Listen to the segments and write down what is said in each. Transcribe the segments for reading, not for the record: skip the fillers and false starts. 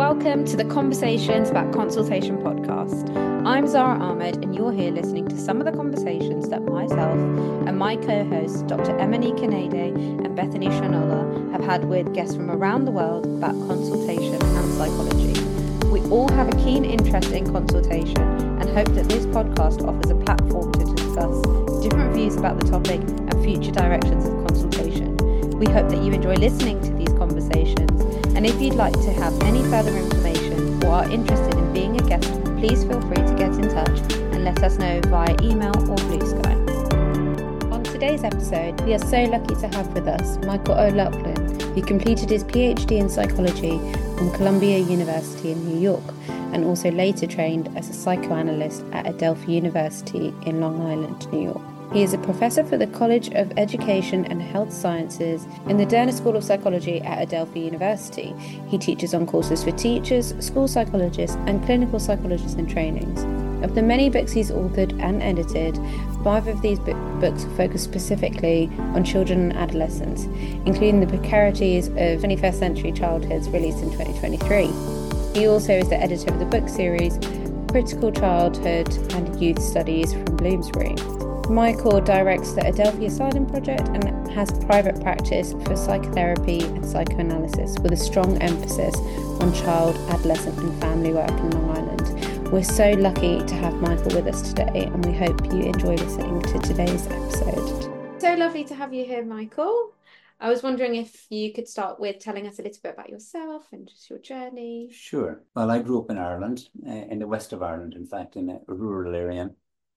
Welcome to the Conversations About Consultation podcast. I'm Zara Ahmed, and you're here listening to some of the conversations that myself and my co-hosts, Dr. Emily Kanede and Bethany Shanola, have had with guests from around the world about consultation and psychology. We all have a keen interest in consultation and hope that this podcast offers a platform to discuss different views about the topic and future directions of consultation. We hope that you enjoy listening to these conversations, and if you'd like to have any further information or are interested in being a guest, please feel free to get in touch and let us know via email or Blue Sky. On today's episode, we are so lucky to have with us Michael O'Loughlin, who completed his PhD in psychology from Columbia University in New York and also later trained as a psychoanalyst at Adelphi University in Long Island, New York. He is a professor for the College of Education and Health Sciences in the Derner School of Psychology at Adelphi University. He teaches on courses for teachers, school psychologists, and clinical psychologists in trainings. Of the many books he's authored and edited, 5 of these books focus specifically on children and adolescents, including The Precarities of 21st Century Childhoods, released in 2023. He also is the editor of the book series Critical Childhood and Youth Studies from Bloomsbury. Michael directs the Adelphi Asylum Project and has private practice for psychotherapy and psychoanalysis with a strong emphasis on child, adolescent and family work in Long Island. We're so lucky to have Michael with us today, and we hope you enjoy listening to today's episode. So lovely to have you here, Michael. I was wondering if you could start with telling us a little bit about yourself and just your journey. Sure. Well, I grew up in Ireland, in the west of Ireland, in fact, in a rural area.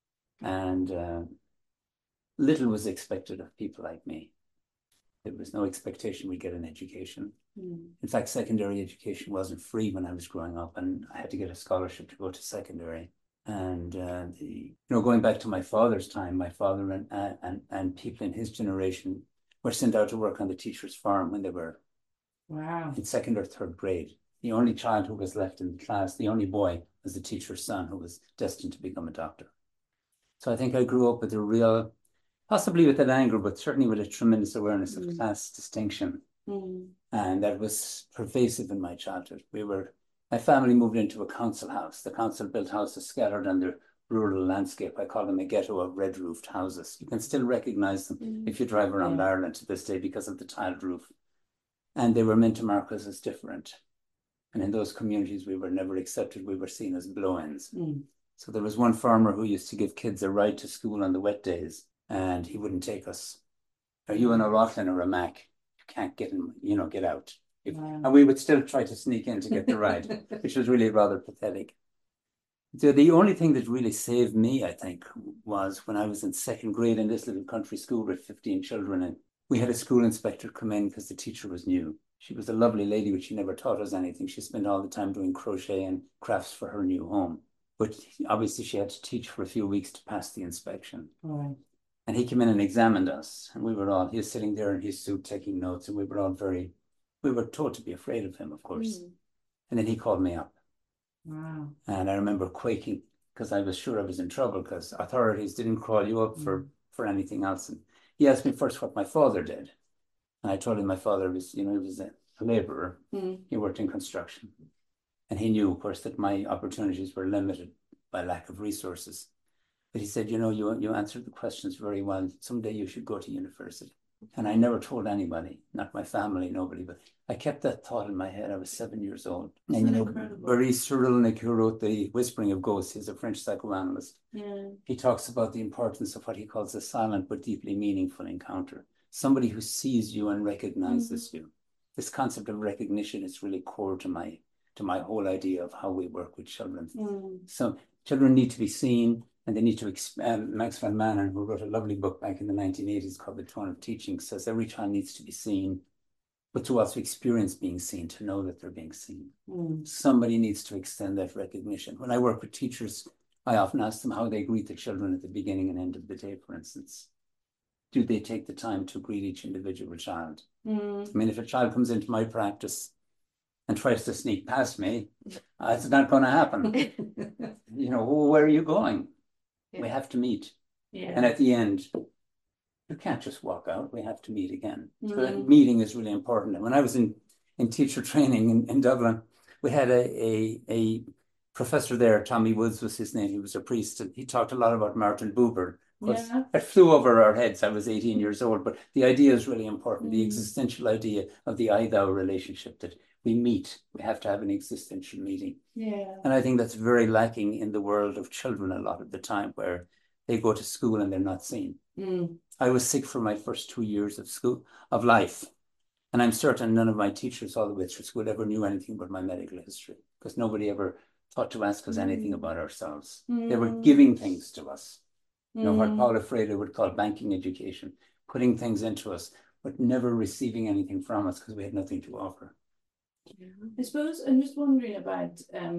And little was expected of people like me. There was no expectation we'd get an education. In fact, secondary education wasn't free when I was growing up, and I had to get a scholarship to go to secondary. And going back to my father's time, my father and people in his generation were sent out to work on the teacher's farm when they were in second or third grade. The only child who was left in the class, the only boy, was the teacher's son, who was destined to become a doctor. So I think I grew up with a real, possibly with an anger, but certainly with a tremendous awareness of class distinction. And that was pervasive in my childhood. My family moved into a council house. The council built houses scattered on the rural landscape. I call them a ghetto of red-roofed houses. You can still recognize them if you drive around Ireland to this day because of the tiled roof. And they were meant to mark us as different. And in those communities, we were never accepted. We were seen as blow-ins. So there was one farmer who used to give kids a ride to school on the wet days, and he wouldn't take us. Are you an O'Loughlin or a Mac? You can't get in, get out. And we would still try to sneak in to get the ride, which was really rather pathetic. So the only thing that really saved me, I think, was when I was in second grade in this little country school with 15 children, and we had a school inspector come in because the teacher was new. She was a lovely lady, but she never taught us anything. She spent all the time doing crochet and crafts for her new home. But obviously she had to teach for a few weeks to pass the inspection. And he came in and examined us. And he was sitting there in his suit taking notes. And we were taught to be afraid of him, of course. And then he called me up. And I remember quaking because I was sure I was in trouble because authorities didn't call you up for anything else. And he asked me first what my father did. And I told him my father was, he was a laborer. He worked in construction. And he knew, of course, that my opportunities were limited by lack of resources. But he said, you answered the questions very well. Someday you should go to university. And I never told anybody, not my family, nobody, but I kept that thought in my head. I was 7 years old. And Boris Cyrulnik, who wrote The Whispering of Ghosts, he's a French psychoanalyst. He talks about the importance of what he calls a silent but deeply meaningful encounter. Somebody who sees you and recognizes you. This concept of recognition is really core to my whole idea of how we work with children. So children need to be seen, and they need to, Max van Manen, who wrote a lovely book back in the 1980s called The Tone of Teaching, says every child needs to be seen, but to also experience being seen, to know that they're being seen. Somebody needs to extend that recognition. When I work with teachers, I often ask them how they greet the children at the beginning and end of the day, for instance. Do they take the time to greet each individual child? I mean, if a child comes into my practice and tries to sneak past me, it's not going to happen. Where are you going? We have to meet. And at the end, you can't just walk out. We have to meet again. So that meeting is really important. And when I was in teacher training in Dublin, we had a professor there, Tommy Woods was his name. He was a priest, and he talked a lot about Martin Buber. Yeah. It flew over our heads. I was 18 years old, but the idea is really important. The existential idea of the I-thou relationship, that we meet. We have to have an existential meeting. Yeah. And I think that's very lacking in the world of children a lot of the time, where they go to school and they're not seen. I was sick for my first 2 years of life. And I'm certain none of my teachers all the way through school ever knew anything about my medical history, because nobody ever thought to ask us anything about ourselves. They were giving things to us. You know, what Paulo Freire would call banking education, putting things into us, but never receiving anything from us because we had nothing to offer. I suppose I'm just wondering about,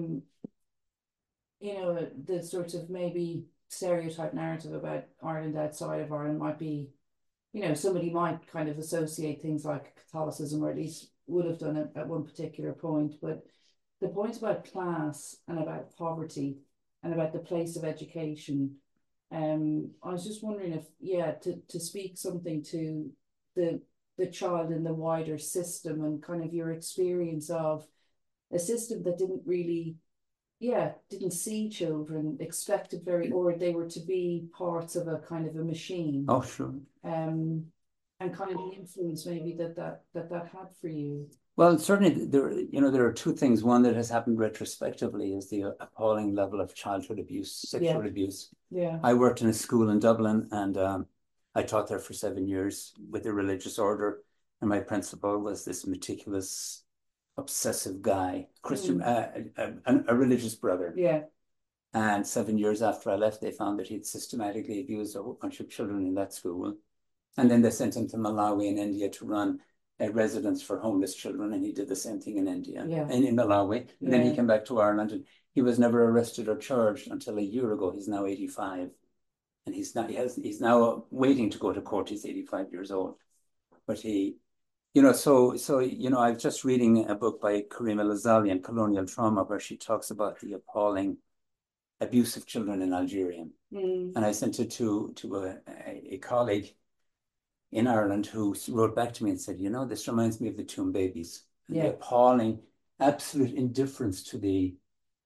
you know, the sort of maybe stereotype narrative about Ireland outside of Ireland might be, you know, somebody might kind of associate things like Catholicism, or at least would have done it at one particular point. But the point about class and about poverty and about the place of education, I was just wondering if, to speak something to the child in the wider system, and kind of your experience of a system that didn't really, didn't see children, expected or they were to be parts of a kind of a machine. Oh, sure. And kind of the influence maybe that had for you. Well, certainly there are two things. One that has happened retrospectively is the appalling level of childhood abuse, sexual abuse. Yeah. I worked in a school in Dublin, and I taught there for 7 years with a religious order. And my principal was this meticulous, obsessive guy, Christian, a religious brother. Yeah. And 7 years after I left, they found that he'd systematically abused a whole bunch of children in that school. And then they sent him to Malawi in India to run a residence for homeless children, and he did the same thing in India and in Malawi. And then he came back to Ireland, and he was never arrested or charged until a year ago. He's now 85, and he's now waiting to go to court. He's 85 years old, but he, I was just reading a book by Karima Lazali, Colonial Trauma, where she talks about the appalling abuse of children in Algeria, and I sent it to a colleague in Ireland, who wrote back to me and said, this reminds me of the Toon Babies. And the appalling, absolute indifference to the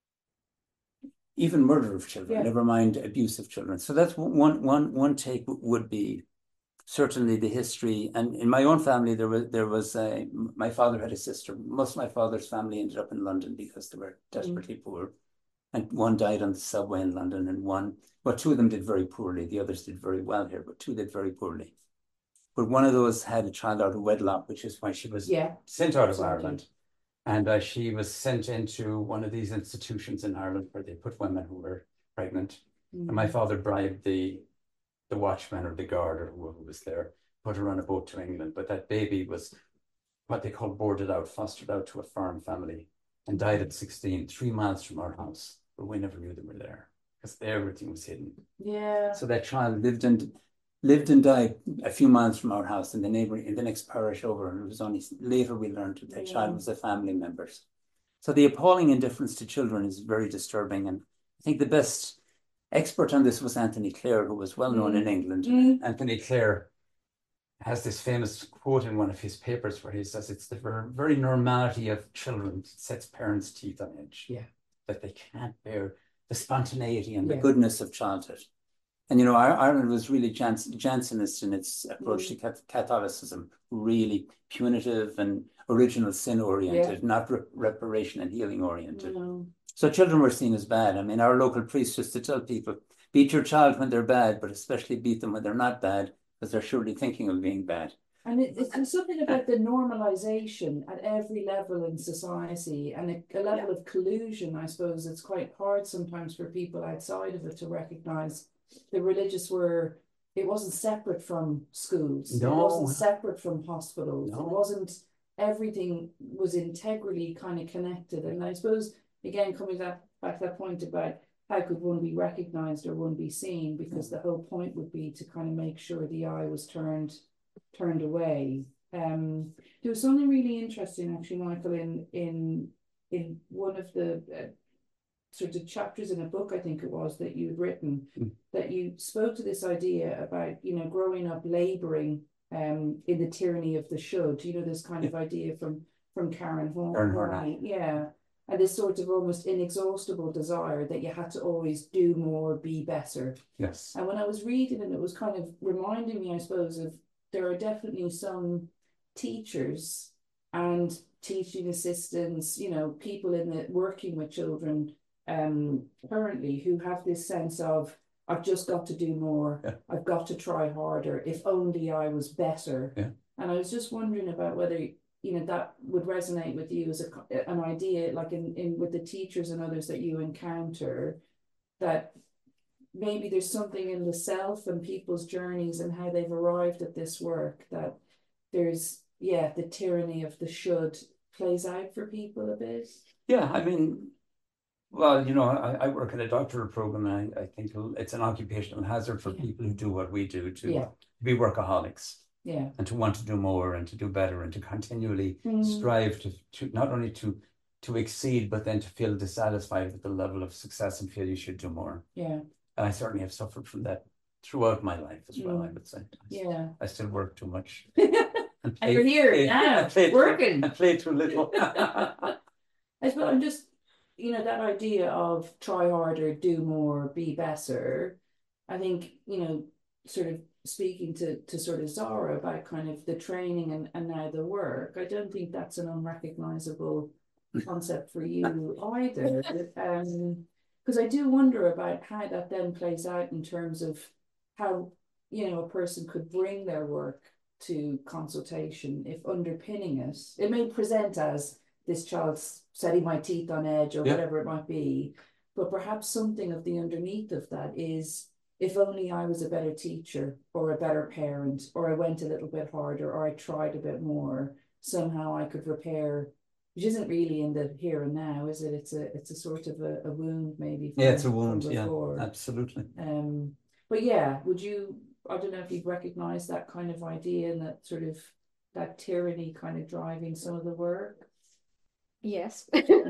even murder of children, never mind abuse of children. So that's one take would be certainly the history. And in my own family, there was my father had a sister. Most of my father's family ended up in London because they were desperately poor. And one died on the subway in London, and two of them did very poorly. The others did very well here, but two did very poorly. But one of those had a child out of wedlock, which is why she was sent out of Ireland. And she was sent into one of these institutions in Ireland where they put women who were pregnant. And my father bribed the watchman or the guard or whoever was there, put her on a boat to England. But that baby was what they call boarded out, fostered out to a farm family, and died at 16, 3 miles from our house. But we never knew they were there because everything was hidden. Yeah. So that child lived and died a few miles from our house in the next parish over, and it was only later we learned that that child was a family member. So the appalling indifference to children is very disturbing, and I think the best expert on this was Anthony Clare, who was well known in England. Anthony Clare has this famous quote in one of his papers where he says it's the very normality of children that sets parents' teeth on edge. Yeah, that they can't bear the spontaneity and the goodness of childhood. And, Ireland was really Jansenist in its approach to Catholicism, really punitive and original sin oriented, not reparation and healing oriented. So children were seen as bad. I mean, our local priest used to tell people, beat your child when they're bad, but especially beat them when they're not bad, because they're surely thinking of being bad. And it's something about the normalization at every level in society, and a level of collusion, I suppose. It's quite hard sometimes for people outside of it to recognize the religious it wasn't separate from schools. No. It wasn't separate from hospitals. No. It wasn't, everything was integrally kind of connected. And I suppose, again, coming back to that point about how could one be recognized or one be seen, because the whole point would be to kind of make sure the eye was turned away. There was something really interesting, actually, Michael, in one of the sort of chapters in a book, I think it was, that you'd written, that you spoke to this idea about, growing up labouring in the tyranny of the should, this kind of idea from Karen Horney. Yeah. and this sort of almost inexhaustible desire that you had to always do more, be better. Yes. And when I was reading it, it was kind of reminding me, I suppose, of there are definitely some teachers and teaching assistants, you know, people in the working with children currently who have this sense of, I've just got to do more. Yeah. I've got to try harder. If only I was better. Yeah. And I was just wondering about whether, you know, that would resonate with you as an idea, like in with the teachers and others that you encounter, that maybe there's something in the self and people's journeys and how they've arrived at this work, that there's, yeah, the tyranny of the should plays out for people a bit. Yeah, I mean, well, you know, I work in a doctoral program, and I think it's an occupational hazard for people who do what we do to be workaholics. Yeah. And to want to do more and to do better and to continually strive to not only to exceed, but then to feel dissatisfied with the level of success and feel you should do more. Yeah. And I certainly have suffered from that throughout my life as well, I would say. Yeah. I still work too much. And you're here now, working. I play too little. I suppose I'm just, you know, that idea of try harder, do more, be better. I think, you know, sort of speaking to sort of Zara about kind of the training and now the work, I don't think that's an unrecognizable concept for you either. Because I do wonder about how that then plays out in terms of how, you know, a person could bring their work to consultation if underpinning it. It may present as this child's setting my teeth on edge or whatever it might be, but perhaps something of the underneath of that is, if only I was a better teacher or a better parent, or I went a little bit harder, or I tried a bit more, somehow I could repair, which isn't really in the here and now, is it? It's a sort of a wound maybe. Yeah, it's a wound. Yeah, absolutely. But yeah, would you, I don't know if you'd recognize that kind of idea and that sort of that tyranny kind of driving some of the work? Yes.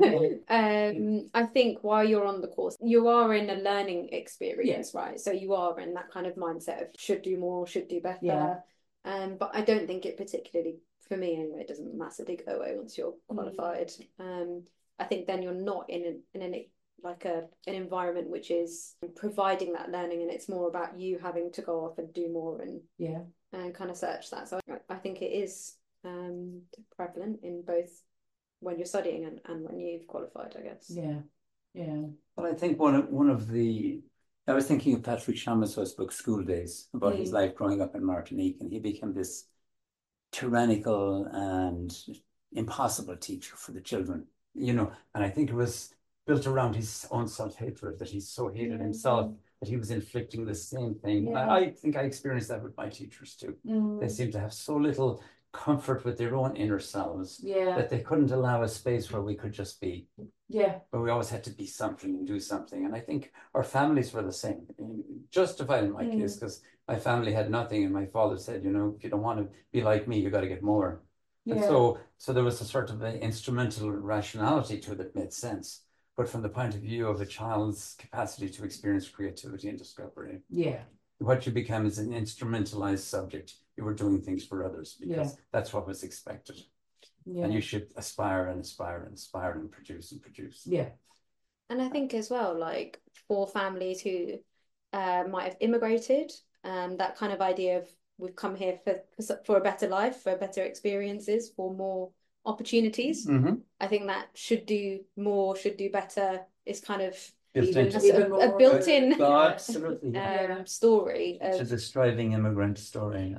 I think while you're on the course, you are in a learning experience, right? So you are in that kind of mindset of should do more, should do better. Yeah. But I don't think it particularly, for me anyway, it doesn't massively go away once you're qualified. I think then you're not in an environment which is providing that learning, and it's more about you having to go off and do more and kind of search that. So I think it is prevalent in both when you're studying and when you've qualified, I guess. Yeah. Well, I think I was thinking of Patrick Chamoisseau's book School Days, about his life growing up in Martinique, and he became this tyrannical and impossible teacher for the children, you know, and I think it was built around his own self-hatred, that he so hated himself that he was inflicting the same thing. I think I experienced that with my teachers too. They seemed to have so little comfort with their own inner selves that they couldn't allow a space where we could just be. But we always had to be something and do something. And I think our families were the same. Justified in my case, because my family had nothing, and my father said, you know, if you don't want to be like me, you got to get more. And so there was a sort of an instrumental rationality to it that made sense. But from the point of view of a child's capacity to experience creativity and discovery, what you became is an instrumentalized subject. You were doing things for others because that's what was expected. And you should aspire and aspire and aspire and produce and produce. And I think as well, like for families who might have immigrated, that kind of idea of we've come here for a better life, for better experiences, for more opportunities. I think that should do more, should do better is kind of a built-in story. It's the striving immigrant story.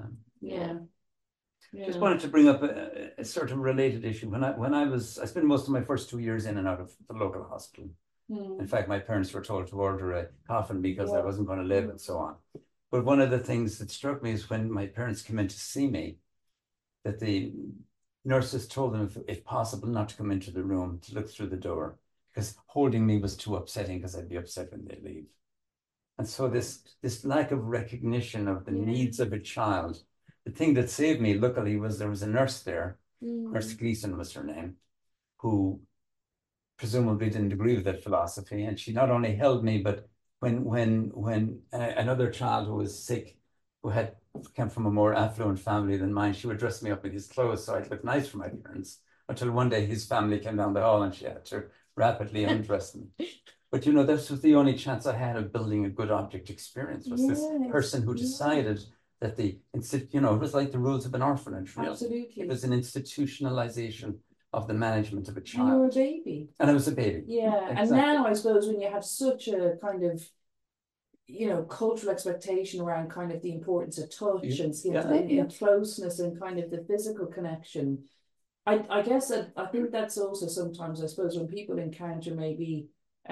Just wanted to bring up a sort of related issue. When I spent most of my first 2 years in and out of the local hospital. In fact, my parents were told to order a coffin because I wasn't going to live and so on. But one of the things that struck me is when my parents came in to see me, that the nurses told them, if possible, not to come into the room, to look through the door, because holding me was too upsetting, because I'd be upset when they leave. And so this lack of recognition of the needs of a child. The thing that saved me, luckily, was there was a nurse there, Nurse Gleason was her name, who presumably didn't agree with that philosophy. And she not only held me, but when another child who was sick, who came from a more affluent family than mine, she would dress me up in his clothes so I'd look nice for my parents. Until one day his family came down the hall and she had to rapidly undressed me. But you know, this was the only chance I had of building a good object experience, was this person who decided that you know, it was like the rules of an orphanage, really. Absolutely. It was an institutionalization of the management of a And child. you were a baby. And I was a baby. Yeah. Exactly. And now I suppose when you have such a kind of, you know, cultural expectation around kind of the importance of touch and skin and closeness and kind of the physical connection, I guess I think that's also sometimes, I suppose, when people encounter maybe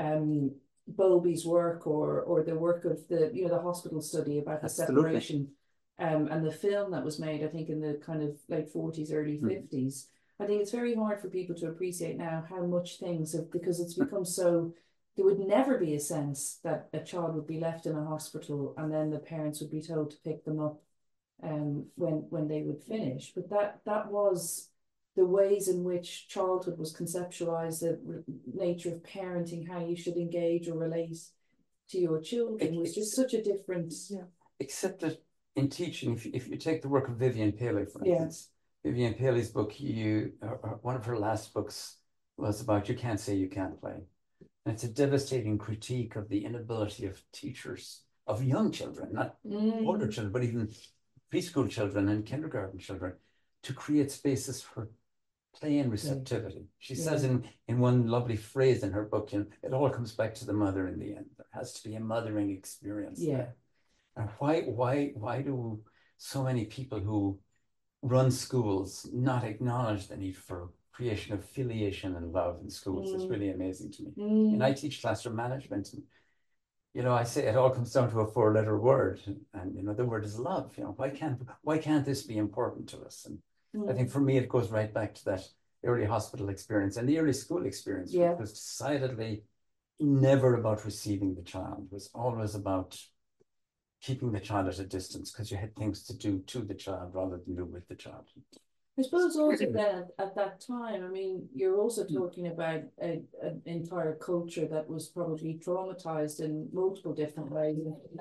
Bowlby's work or the work of the, you know, the hospital study about the separation, and the film that was made, I think, in the kind of late 40s, early 50s. I think it's very hard for people to appreciate now how much things have, because it's become so, there would never be a sense that a child would be left in a hospital and then the parents would be told to pick them up when they would finish. But that was the ways in which childhood was conceptualized, the nature of parenting, how you should engage or relate to your children was just such a difference. Yeah. Except that in teaching, if you take the work of Vivian Paley, for instance, Vivian Paley's book, one of her last books was about You Can't Say You Can't Play. And it's a devastating critique of the inability of teachers, of young children, not older children, but even preschool children and kindergarten children, to create spaces for play and receptivity. She says in one lovely phrase in her book, you know, it all comes back to the mother in the end. There has to be a mothering experience. Yeah. And why do so many people who run schools not acknowledge the need for creation of filiation and love in schools? It's really amazing to me. And I teach classroom management, and you know, I say it all comes down to a 4-letter word, and you know, the word is love. You know, why can't this be important to us? And I think for me, it goes right back to that early hospital experience and the early school experience, which was decidedly never about receiving the child. It was always about keeping the child at a distance because you had things to do to the child rather than do with the child. I suppose also then at that time, I mean, you're also talking about an entire culture that was probably traumatized in multiple different ways.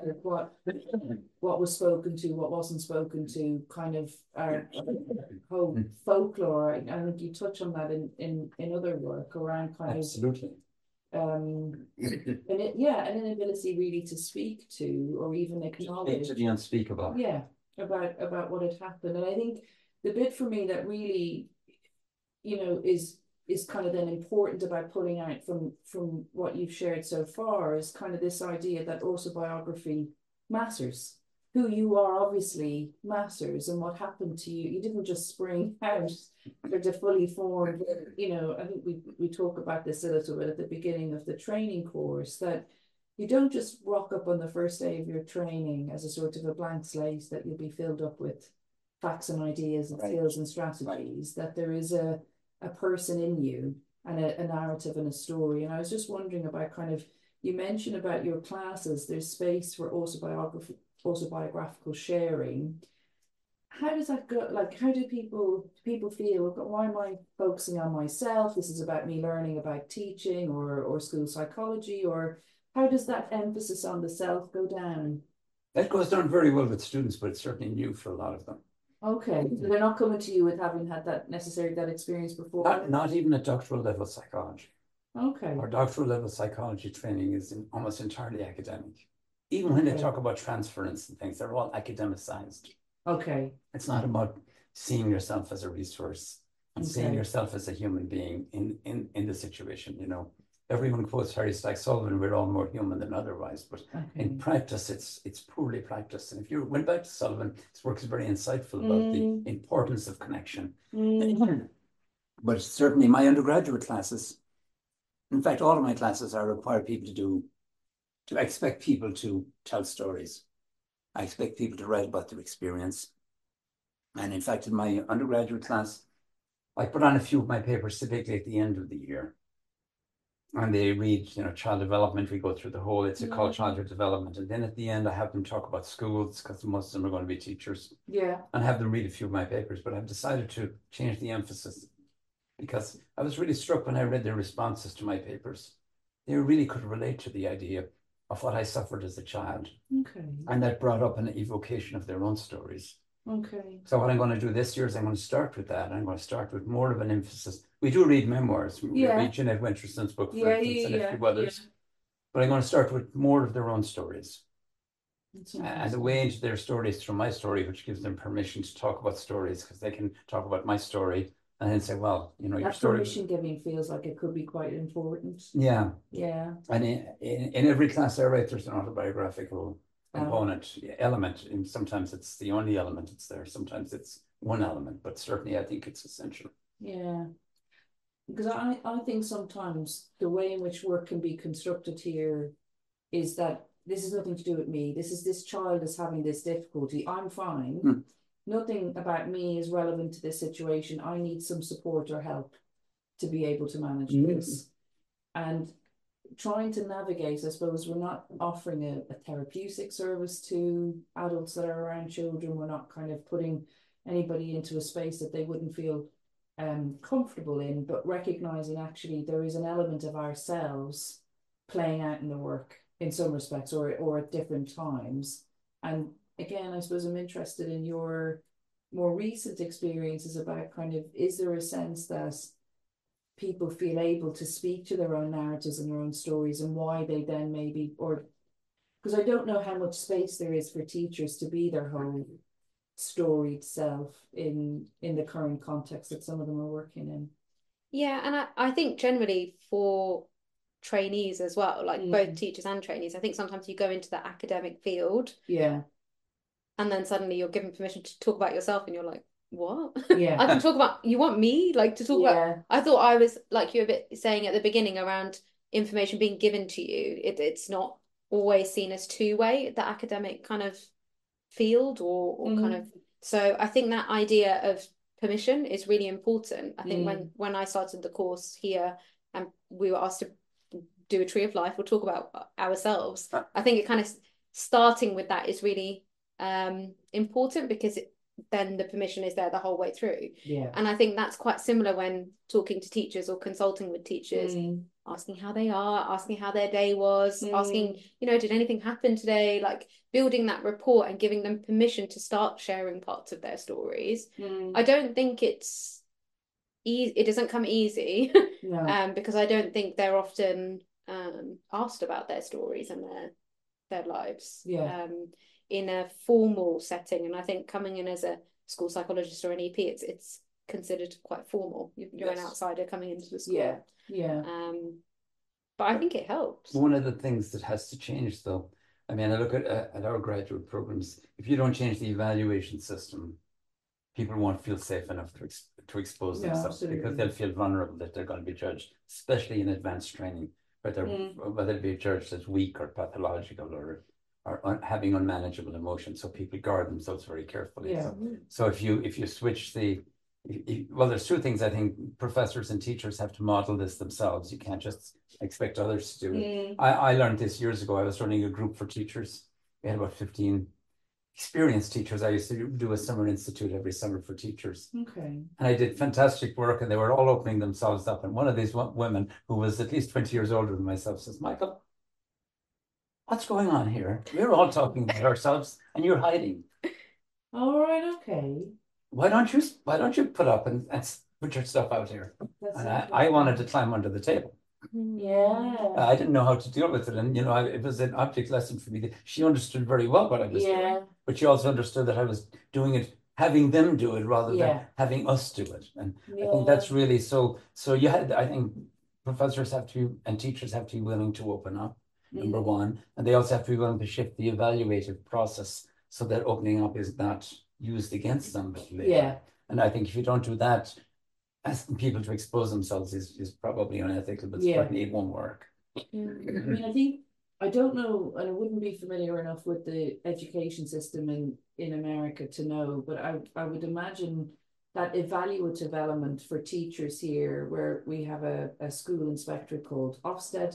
What was spoken to, what wasn't spoken to, kind of our whole folklore. I think you touch on that in other work around kind Absolutely. and an inability really to speak to or even acknowledge to the unspeakable. Yeah, about what had happened. And I think the bit for me that really, you know, is kind of then important about pulling out from what you've shared so far is kind of this idea that autobiography matters. Who you are obviously matters, and what happened to you. You didn't just spring out to fully formed, you know, I think we talk about this a little bit at the beginning of the training course, that you don't just rock up on the first day of your training as a sort of a blank slate that you'll be filled up with facts and ideas and skills and strategies, that there is a person in you and a narrative and a story. And I was just wondering about kind of, you mentioned about your classes, there's space for autobiographical sharing. How does that go? Like, how do people feel, why am I focusing on myself? This is about me learning about teaching or school psychology, or how does that emphasis on the self go down? That goes down very well with students, but it's certainly new for a lot of them. Okay, so they're not coming to you with having had that experience before? Not even at doctoral level psychology. Okay. Our doctoral level psychology training is almost entirely academic. Even when they talk about transference and things, they're all academicized. Okay. It's not about seeing yourself as a resource and seeing yourself as a human being in the situation, you know. Everyone quotes Harry Stack Sullivan, we're all more human than otherwise, but in practice, it's poorly practiced. And if you went back to Sullivan, his work is very insightful about the importance of connection. But certainly my undergraduate classes, in fact, all of my classes, I require people to expect people to tell stories. I expect people to write about their experience. And in fact, in my undergraduate class, I put on a few of my papers typically at the end of the year. And they read, you know, child development. We go through the whole, it's called childhood development. And then at the end, I have them talk about schools because most of them are going to be teachers. Yeah. And have them read a few of my papers. But I've decided to change the emphasis because I was really struck when I read their responses to my papers. They really could relate to the idea of what I suffered as a child. Okay. And that brought up an evocation of their own stories. Okay. So what I'm going to do this year is I'm going to start with that. I'm going to start with more of an emphasis. We do read memoirs. We Yeah. read Jeanette Winterson's book, for Yeah, instance, and a yeah, few others. But I'm going to start with more of their own stories. That's And the interesting. way into their stories through my story, which gives them permission to talk about stories, because they can talk about my story and then say, well, you know, your That story. permission giving feels like it could be quite important. Yeah. Yeah. And in every class I write, there's an autobiographical component, element. And sometimes it's the only element it's there. Sometimes it's one element, but certainly I think it's essential. Yeah. Because I think sometimes the way in which work can be constructed here is that this has nothing to do with me. This child is having this difficulty. I'm fine. Nothing about me is relevant to this situation. I need some support or help to be able to manage this. And trying to navigate, I suppose, we're not offering a therapeutic service to adults that are around children. We're not kind of putting anybody into a space that they wouldn't feel comfortable in, but recognizing actually there is an element of ourselves playing out in the work in some respects or at different times. And again, I suppose I'm interested in your more recent experiences about kind of, is there a sense that people feel able to speak to their own narratives and their own stories, and why they then maybe, or because I don't know how much space there is for teachers to be their whole storied self in the current context that some of them are working in. Yeah, and I think generally for trainees as well, like both teachers and trainees, I think sometimes you go into the academic field, yeah, and then suddenly you're given permission to talk about yourself, and you're like, what? Yeah. I can talk about, you want me like to talk about, I thought I was like you were a bit saying at the beginning around information being given to you. It's not always seen as two-way, the academic kind of field or kind of, so I think that idea of permission is really important. I think when I started the course here and we were asked to do a tree of life or talk about ourselves, I think it kind of starting with that is really important, because then the permission is there the whole way through. Yeah. And I think that's quite similar when talking to teachers or consulting with teachers, asking how they are, asking how their day was, asking, you know, did anything happen today? Like building that rapport and giving them permission to start sharing parts of their stories. I don't think it's easy. It doesn't come easy. No. Because I don't think they're often asked about their stories and their lives. Yeah. In a formal setting, and I think coming in as a school psychologist or an EP, it's considered quite formal. You're an outsider coming into the school. Yeah. But I think it helps. One of the things that has to change, though, I mean, I look at our graduate programs. If you don't change the evaluation system, people won't feel safe enough to expose themselves, because they'll feel vulnerable that they're going to be judged, especially in advanced training, whether it be judged as weak or pathological or having unmanageable emotions. So people guard themselves very carefully. Yeah. So if you switch well, there's two things. I think professors and teachers have to model this themselves. You can't just expect others to do it. I learned this years ago. I was running a group for teachers. We had about 15 experienced teachers. I used to do a summer institute every summer for teachers. Okay. And I did fantastic work, and they were all opening themselves up. And one of these women, who was at least 20 years older than myself, says, Michael, what's going on here? We're all talking about ourselves and you're hiding. All right, okay. Why don't you put up and put your stuff out here? And I wanted to climb under the table. Yeah. I didn't know how to deal with it. And, you know, it was an object lesson for me. She understood very well what I was doing, but she also understood that I was doing it, having them do it rather than having us do it. And I think that's really, so I think professors have to, and teachers have to be willing to open up, number one. And they also have to be willing to shift the evaluative process so that opening up is not used against them later. Yeah. And I think if you don't do that, asking people to expose themselves is probably unethical, but certainly it won't work. I mean, I don't know, and I wouldn't be familiar enough with the education system in America to know, but I would imagine that evaluative element for teachers here, where we have a school inspector called Ofsted,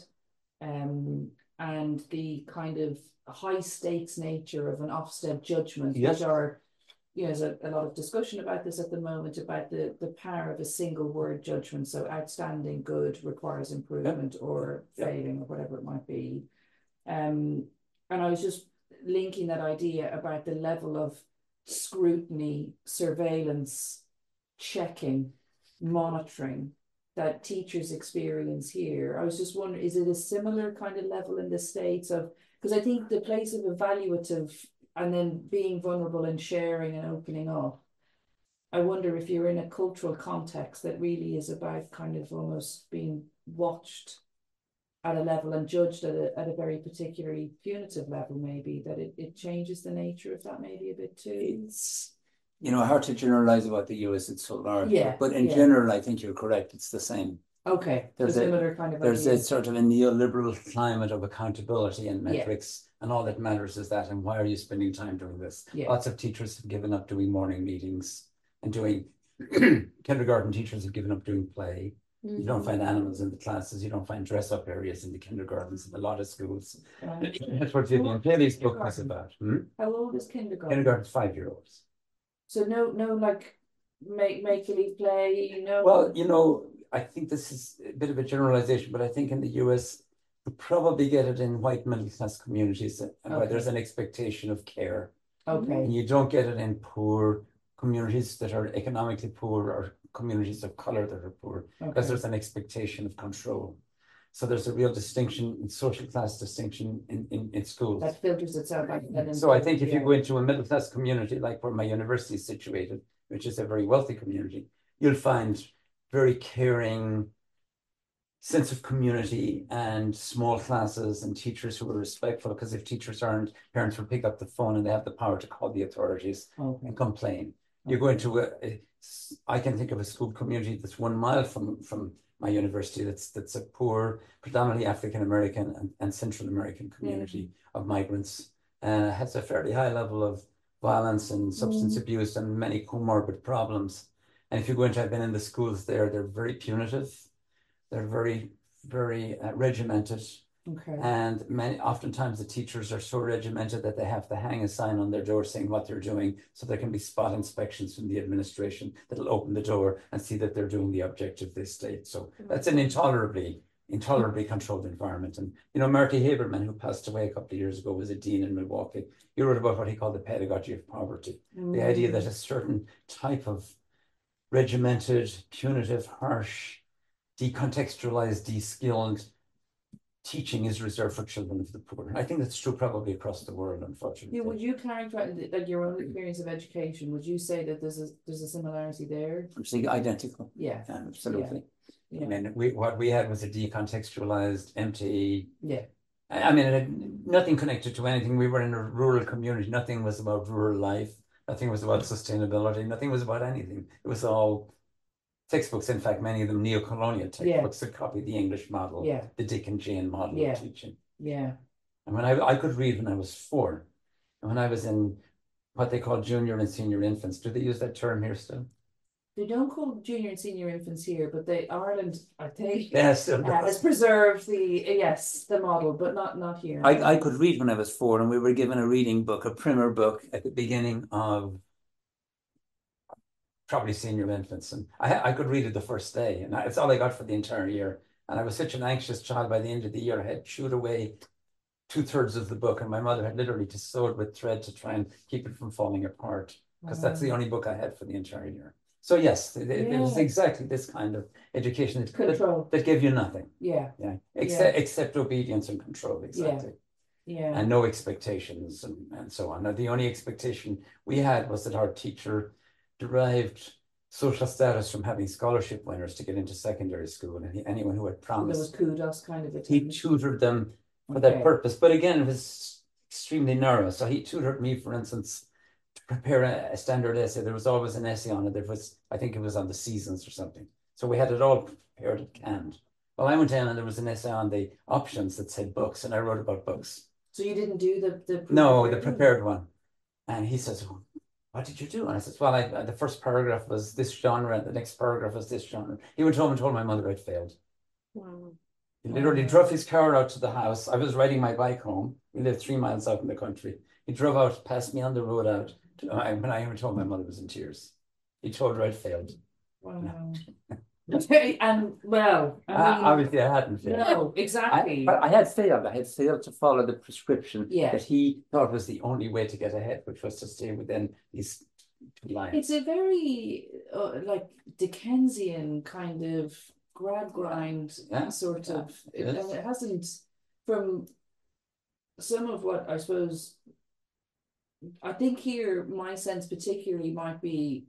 and the kind of high stakes nature of an Ofsted judgment, which are, you know, there's a lot of discussion about this at the moment, about the power of a single word judgment. So outstanding, good, requires improvement, or failing, or whatever it might be. And I was just linking that idea about the level of scrutiny, surveillance, checking, monitoring that teachers experience here. I was just wondering, is it a similar kind of level in the States of, because I think the place of evaluative and then being vulnerable and sharing and opening up, I wonder if you're in a cultural context that really is about kind of almost being watched at a level and judged at a very particularly punitive level, maybe, that it changes the nature of that maybe a bit too. It's, hard to generalize about the US, it's so large. Yeah, but in yeah. general, I think you're correct. It's the same. Okay, There's similar kind of There's idea. a sort of a neoliberal climate of accountability and Yeah. metrics, and all that matters is that, and why are you spending time doing this? Yeah. Lots of teachers have given up doing morning meetings and doing kindergarten teachers have given up doing play. You don't find animals in the classes. You don't find dress-up areas in the kindergartens in a lot of schools. That's what Vivian Paley's book was about. How old is kindergarten? Kindergarten, 5-year-olds. So no, like make-believe play, Well, I think this is a bit of a generalization, but I think in the US, you probably get it in white middle-class communities where there's an expectation of care. Okay. And you don't get it in poor communities that are economically poor or communities of color that are poor, because there's an expectation of control. So there's a real distinction in social class distinction in schools. That filters itself out. So I think if you go into a middle class community, like where my university is situated, which is a very wealthy community, you'll find very caring sense of community and small classes and teachers who are respectful, because if teachers aren't, parents will pick up the phone and they have the power to call the authorities and complain. You go into I can think of a school community that's 1 mile from my university that's a poor, predominantly African American and Central American community of migrants, has a fairly high level of violence and substance abuse and many comorbid problems. And if you go into, I've been in the schools there, they're very punitive, they're very, very regimented. Okay. And oftentimes the teachers are so regimented that they have to hang a sign on their door saying what they're doing, so there can be spot inspections from the administration that'll open the door and see that they're doing the objective they state. So that's an intolerably controlled environment. And Marty Haberman, who passed away a couple of years ago, was a dean in Milwaukee. He wrote about what he called the pedagogy of poverty, the idea that a certain type of regimented, punitive, harsh, decontextualized, de-skilled teaching is reserved for children of the poor. I think that's true probably across the world, unfortunately. Would you characterize, like, your own experience of education? Would you say that there's a similarity there? I'm saying identical. Yeah, absolutely. Yeah. I mean, what we had was a decontextualized, empty. Yeah. I mean, it had nothing connected to anything. We were in a rural community. Nothing was about rural life. Nothing was about sustainability. Nothing was about anything. It was all textbooks, in fact, many of them neo-colonial textbooks that copied the English model, the Dick and Jane model of teaching. Yeah. And when I could read when I was 4, and when I was in what they call junior and senior infants, do they use that term here still? They don't call junior and senior infants here, but Ireland, I think, has preserved the model, but not here. I could read when I was 4, and we were given a reading book, a primer book, at the beginning of probably senior infants, and I could read it the first day, and it's all I got for the entire year. And I was such an anxious child. By the end of the year, I had chewed away 2/3 of the book, and my mother had literally to sew it with thread to try and keep it from falling apart, because that's the only book I had for the entire year. So yes, it was exactly this kind of education that gave you nothing. Yeah. Except obedience and control, exactly. Yeah. And no expectations and so on. Now, the only expectation we had was that our teacher derived social status from having scholarship winners to get into secondary school, and anyone who had promised, there was kudos kind of a he tutored them for that purpose. But again, it was extremely narrow. So he tutored me, for instance, to prepare a standard essay. There was always an essay on it. I think it was on the seasons or something. So we had it all prepared and canned. Well, I went in and there was an essay on the options that said books, and I wrote about books. So you didn't do the No, the prepared one. And he says, what did you do? And I said, well, the first paragraph was this genre, and the next paragraph was this genre. He went home and told my mother I'd failed. Wow. He literally drove his car out to the house. I was riding my bike home. We lived 3 miles out in the country. He drove out, passed me on the road out. When I even told my mother was in tears. He told her I'd failed. Wow. And well, I mean, Obviously, I hadn't failed. no, exactly. But I had failed. I had failed to follow the prescription Yeah. that he thought was the only way to get ahead, which was to stay within these two lines. It's a very like Dickensian kind of grab grind Yeah, sort yeah, of, it and is. it hasn't, from some of what I suppose, I think here my sense particularly might be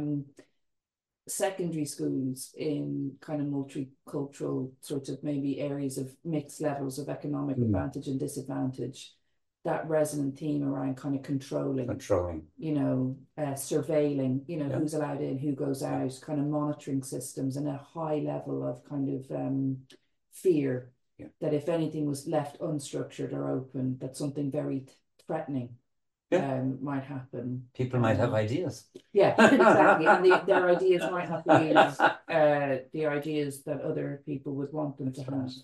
secondary schools in kind of multicultural sort of maybe areas of mixed levels of economic advantage and disadvantage, that resonant theme around kind of controlling, you know, surveilling, you know, who's allowed in, who goes out, kind of monitoring systems, and a high level of kind of fear that if anything was left unstructured or open, that something very threatening might happen. People might have ideas. Yeah, exactly. And their ideas might not be the ideas that other people would want them to have.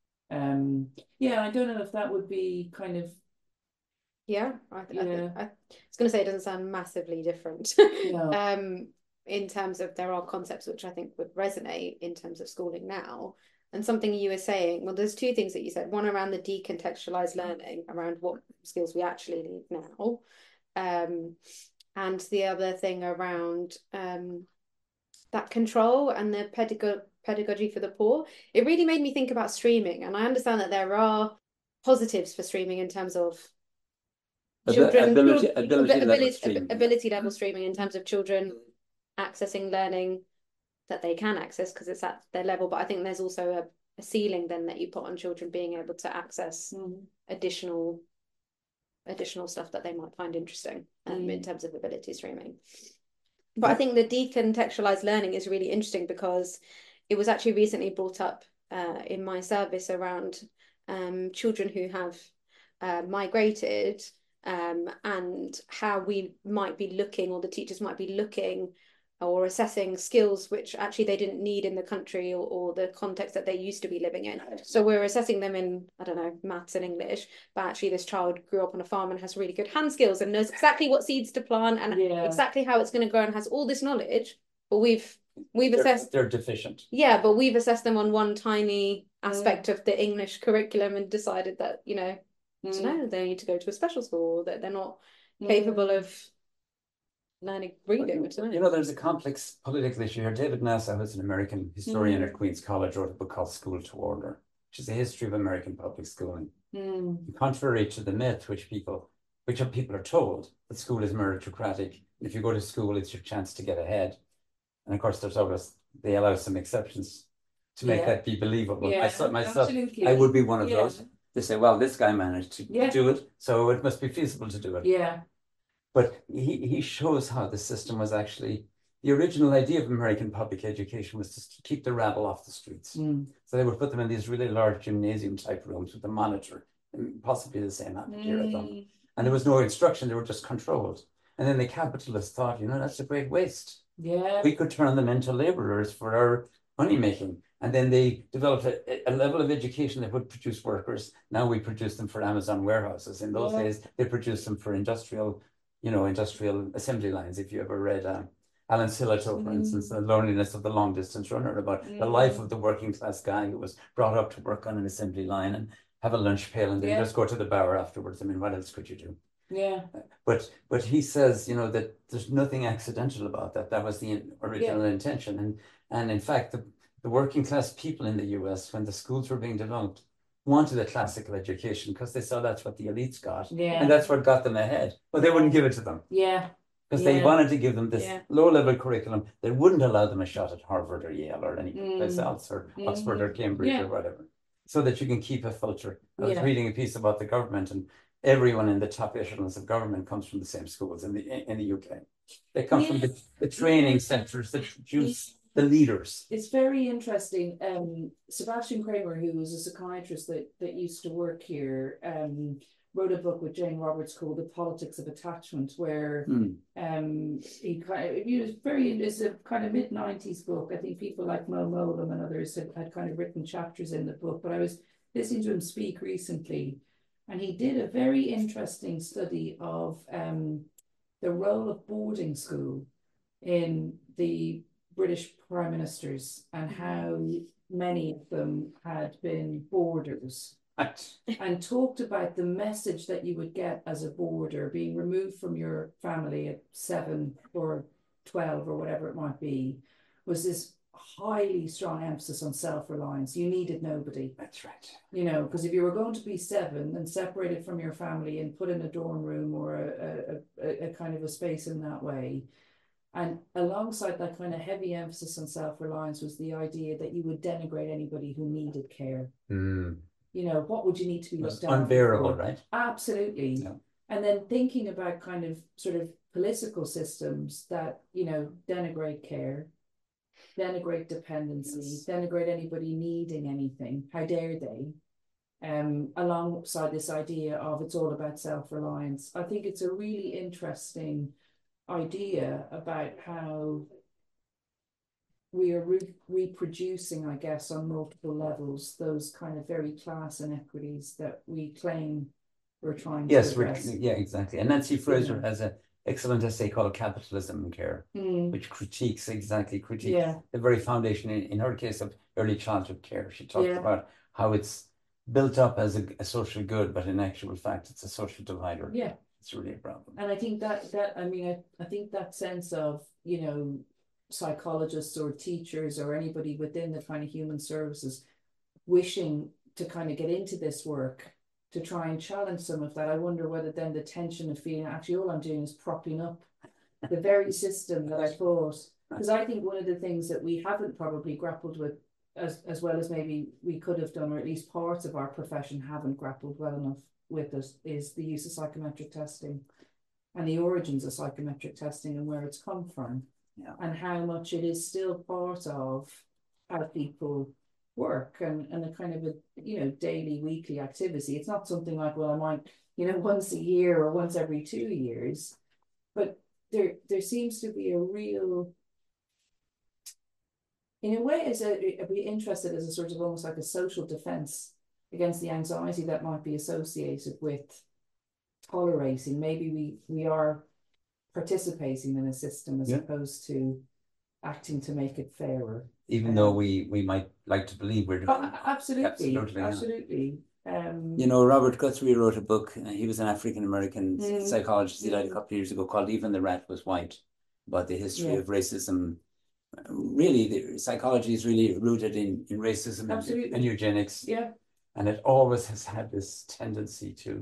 Yeah, I don't know if that would be kind of. Yeah, I was going to say it doesn't sound massively different. No. In terms of, there are concepts which I think would resonate in terms of schooling now. And something you were saying, well, there's two things that you said. One around the decontextualized learning, around what skills we actually need now. And the other thing around that control and the pedagogy for the poor. It really made me think about streaming. And I understand that there are positives for streaming in terms of children, ability level streaming, in terms of children accessing learning that they can access because it's at their level. But I think there's also a ceiling then that you put on children being able to access additional stuff that they might find interesting in terms of ability streaming. But I think the decontextualized learning is really interesting because it was actually recently brought up in my service around children who have migrated, and how we might be looking, or the teachers might be looking or assessing skills which actually they didn't need in the country or the context that they used to be living in. So we're assessing them in, I don't know, maths and English, but actually this child grew up on a farm and has really good hand skills and knows exactly what seeds to plant and exactly how it's going to grow and has all this knowledge, but we've assessed they're deficient. Yeah, but we've assessed them on one tiny aspect of the English curriculum and decided that, you know, I don't know, they need to go to a special school, that they're not capable of learning reading. You know, there's a complex political issue here. David Nassau, who's an American historian at Queen's College, wrote a book called School to Order, which is a history of American public schooling. Contrary to the myth, which people are told, that school is meritocratic. If you go to school, it's your chance to get ahead. And of course, they allow some exceptions to make that be believable. I thought myself, I would be one of those. They say, well, this guy managed to do it, so it must be feasible to do it. Yeah. But he shows how the system was actually, the original idea of American public education was to keep the rabble off the streets. So they would put them in these really large gymnasium type rooms with a monitor, and possibly the same atmosphere as them. And there was no instruction, they were just controlled. And then the capitalists thought, you know, that's a great waste. Yeah. We could turn them into laborers for our money making. And then they developed a level of education that would produce workers. Now we produce them for Amazon warehouses. In those days, they produced them for industrial assembly lines. If you ever read Alan Sillitoe, for instance, The Loneliness of the Long Distance Runner, about the life of the working class guy who was brought up to work on an assembly line and have a lunch pail and then just go to the bar afterwards. I mean, what else could you do? Yeah. But he says, you know, that there's nothing accidental about that. That was the original intention. And in fact, the working class people in the US, when the schools were being developed, wanted a classical education because they saw that's what the elites got. And that's what got them ahead. But they wouldn't give it to them. Yeah. Because they wanted to give them this low-level curriculum that wouldn't allow them a shot at Harvard or Yale or any place else, or Oxford or Cambridge or whatever, so that you can keep a filter. I was reading a piece about the government, and everyone in the top echelons of government comes from the same schools in the UK. They come from the training centres that produce the leaders. It's very interesting. Sebastian Kramer, who was a psychiatrist that used to work here, wrote a book with Jane Roberts called The Politics of Attachment, where it's a kind of mid-90s book. I think people like Mo Mowlam and others had kind of written chapters in the book, but I was listening to him speak recently, and he did a very interesting study of the role of boarding school in the British prime ministers and how many of them had been boarders, and talked about the message that you would get as a boarder, being removed from your family at 7 or 12 or whatever it might be, was this highly strong emphasis on self-reliance. You needed nobody. That's right. You know, because if you were going to be 7 and separated from your family and put in a dorm room or a kind of a space in that way, and alongside that kind of heavy emphasis on self-reliance was the idea that you would denigrate anybody who needed care. You know, what would you need to be looked after? Unbearable, right? Absolutely. Yeah. And then thinking about kind of sort of political systems that, you know, denigrate care, denigrate dependency, Yes. denigrate anybody needing anything. How dare they? Alongside this idea of it's all about self-reliance. I think it's a really interesting idea about how we are reproducing, I guess, on multiple levels, those kind of very class inequities that we claim we're trying to address. Yeah, exactly. And Nancy Fraser has an excellent essay called Capitalism and Care, which critiques the very foundation, in her case, of early childhood care. She talks about how it's built up as a social good, but in actual fact, it's a social divider. Yeah. It's really a problem. And I think I think that sense of, you know, psychologists or teachers or anybody within the kind of human services wishing to kind of get into this work to try and challenge some of that. I wonder whether then the tension of feeling actually all I'm doing is propping up the very system that I thought, because I think one of the things that we haven't probably grappled with as well as maybe we could have done, or at least parts of our profession haven't grappled well enough with it, is the use of psychometric testing and the origins of psychometric testing and where it's come from. Yeah. And how much it is still part of how people work and a kind of a, you know, daily, weekly activity. It's not something like, well, I might, you know, once a year or once every 2 years, but there seems to be a real, in a way, I'd be interested as a sort of almost like a social defense against the anxiety that might be associated with tolerating. Maybe we are participating in a system as opposed to acting to make it fairer. Even though we might like to believe we're doing. Absolutely. You know, Robert Guthrie wrote a book. He was an African-American psychologist. He died a couple of years ago, called Even the Rat Was White, about the history of racism. Really, the psychology is really rooted in racism and eugenics. Yeah. And it always has had this tendency to,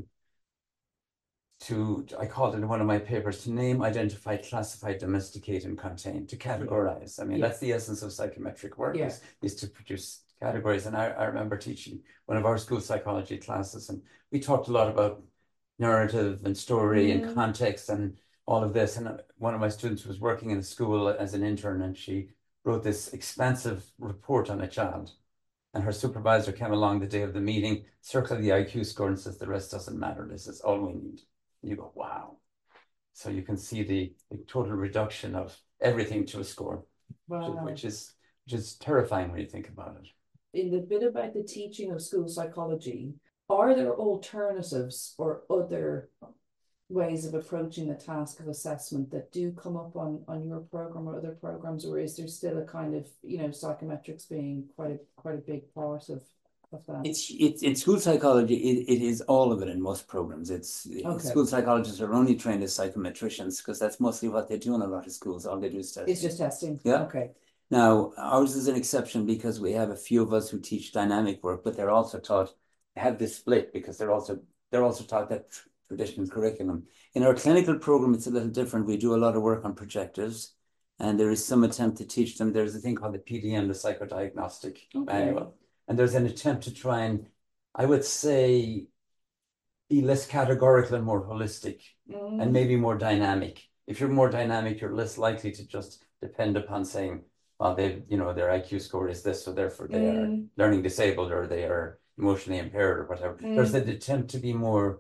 I called it in one of my papers, to name, identify, classify, domesticate, and contain, to categorize. I mean, that's the essence of psychometric work, is to produce categories. And I remember teaching one of our school psychology classes, and we talked a lot about narrative and story and context and all of this. And one of my students was working in a school as an intern, and she wrote this expansive report on a child. And her supervisor came along the day of the meeting, circled the IQ score and says, the rest doesn't matter. This is all we need. And you go, wow. So you can see the total reduction of everything to a score, which is terrifying when you think about it. In the bit about the teaching of school psychology, are there alternatives or other ways of approaching the task of assessment that do come up on your program or other programs, or is there still a kind of, you know, psychometrics being quite a big part of that? It's in school psychology. It is all of it in most programs. School psychologists are only trained as psychometricians because that's mostly what they do in a lot of schools. All they do is testing. It's just testing. Yeah. Okay. Now ours is an exception because we have a few of us who teach dynamic work, but they're also taught, have this split because they're also taught that traditional curriculum. In our clinical program, it's a little different. We do a lot of work on projectives, and there is some attempt to teach them. There's a thing called the PDM, the Psychodiagnostic Manual. And there's an attempt to try and, I would say, be less categorical and more holistic and maybe more dynamic. If you're more dynamic, you're less likely to just depend upon saying, well, their IQ score is this, so therefore they are learning disabled or they are emotionally impaired or whatever. There's an attempt to be more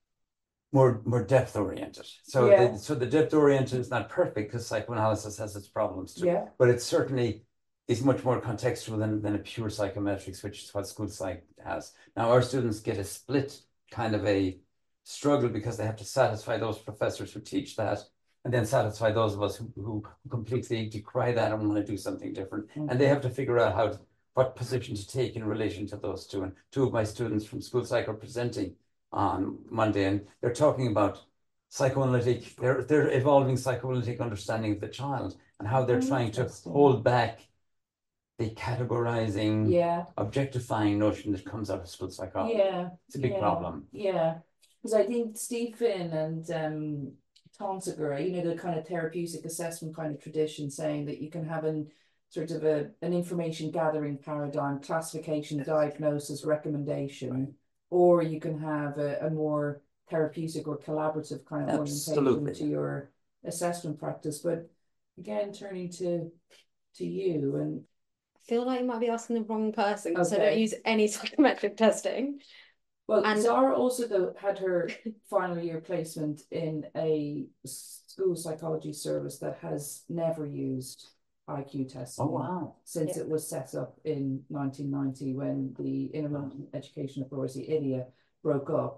depth oriented. So the depth oriented is not perfect because psychoanalysis has its problems too. But it certainly is much more contextual than a pure psychometrics, which is what school psych has. Now our students get a split kind of a struggle because they have to satisfy those professors who teach that and then satisfy those of us who completely decry that and want to do something different. And they have to figure out what position to take in relation to those two. And two of my students from School Psych are presenting on Monday, and they're talking about psychoanalytic, they're evolving psychoanalytic understanding of the child and how they're trying to hold back the categorizing, objectifying notion that comes out of school psychology. It's a big problem. Because I think Steve Finn and Tom Segura, you know, the kind of therapeutic assessment kind of tradition, saying that you can have an information gathering paradigm, classification, diagnosis, recommendation, or you can have a more therapeutic or collaborative kind of orientation to your assessment practice. But again, turning to you, and I feel like you might be asking the wrong person because I don't use any psychometric testing. Well, Zara also had her final year placement in a school psychology service that has never used IQ testing. Oh, wow. Since it was set up in 1990 when the Inner London Education Authority, IDEA, broke up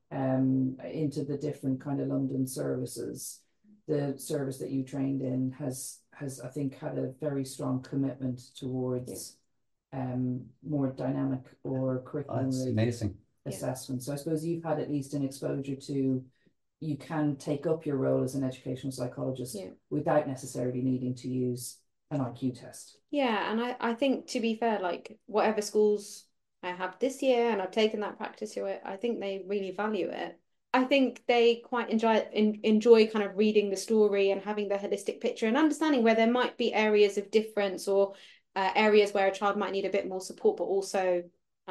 into the different kind of London services. The service that you trained in has I think had a very strong commitment towards more dynamic or curriculum assessment. So I suppose you've had at least an exposure to, you can take up your role as an educational psychologist without necessarily needing to use an IQ test. Yeah, and I think, to be fair, like whatever schools I have this year, and I've taken that practice to it, I think they really value it. I think they quite enjoy kind of reading the story and having the holistic picture and understanding where there might be areas of difference or areas where a child might need a bit more support, but also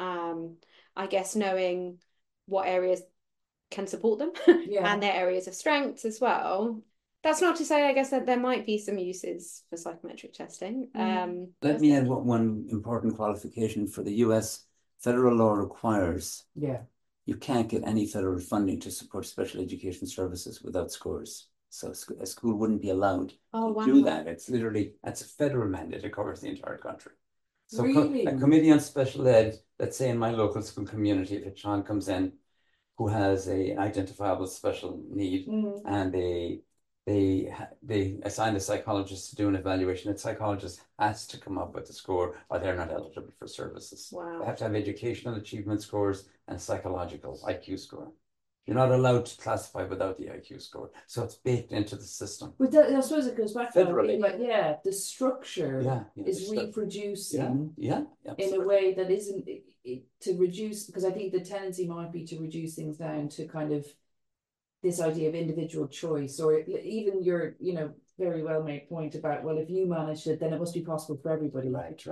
I guess knowing what areas can support them and their areas of strengths as well. That's not to say, I guess, that there might be some uses for psychometric testing. Let me add one important qualification. For the US, federal law requires you can't get any federal funding to support special education services without scores. So a school wouldn't be allowed to do that. That's a federal mandate. It covers the entire country. So a committee on special ed, let's say in my local school community, if a child comes in who has an identifiable special need and they assign a psychologist to do an evaluation, that psychologist has to come up with a score or they're not eligible for services. They have to have educational achievement scores and psychological IQ score. You're not allowed to classify without the IQ score. So it's baked into the system. But that, I suppose it goes back to the structure is reproducing in a way that isn't to reduce, because I think the tendency might be to reduce things down to kind of this idea of individual choice, or even your, very well made point about, well, if you manage it, then it must be possible for everybody. Right.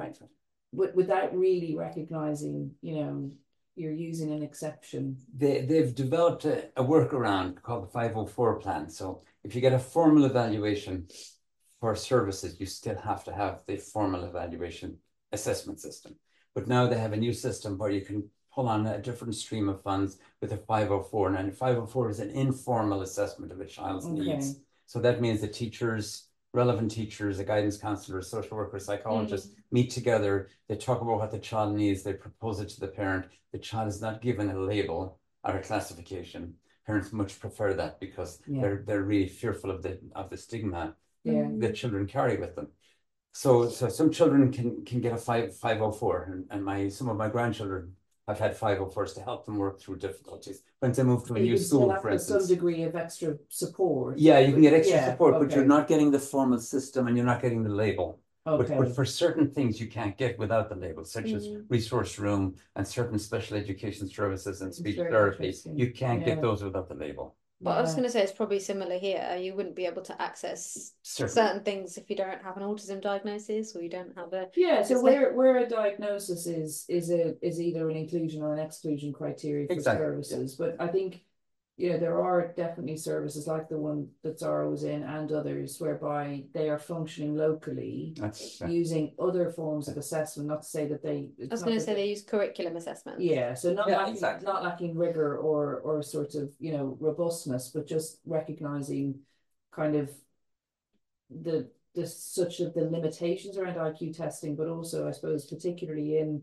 Without really recognizing, you're using an exception. They've developed a workaround called the 504 plan. So if you get a formal evaluation for services, you still have to have the formal evaluation assessment system. But now they have a new system where you can pull on a different stream of funds with a 504. And 504 is an informal assessment of a child's needs. So that means the teachers, relevant teachers, a guidance counselor, a social worker, psychologist meet together. They talk about what the child needs. They propose it to the parent. The child is not given a label or a classification. Parents much prefer that because they're really fearful of the stigma that children carry with them. So some children can get a 504, and some of my grandchildren have had 504s to help them work through difficulties. When they move to a new school, for instance. Some degree of extra support. Yeah, you can get extra support, but you're not getting the formal system and you're not getting the label. But for certain things you can't get without the label, such as resource room and certain special education services and speech therapy. You can't get those without the label. But I was going to say it's probably similar here. You wouldn't be able to access certain things if you don't have an autism diagnosis or you don't have a so where a diagnosis is either an inclusion or an exclusion criteria for services. But I think there are definitely services like the one that Zara was in and others whereby they are functioning locally using other forms of assessment. Not to say that they. I was going to say they use curriculum assessment. Yeah, so not lacking rigor or sort of robustness, but just recognizing kind of the limitations around IQ testing, but also I suppose particularly in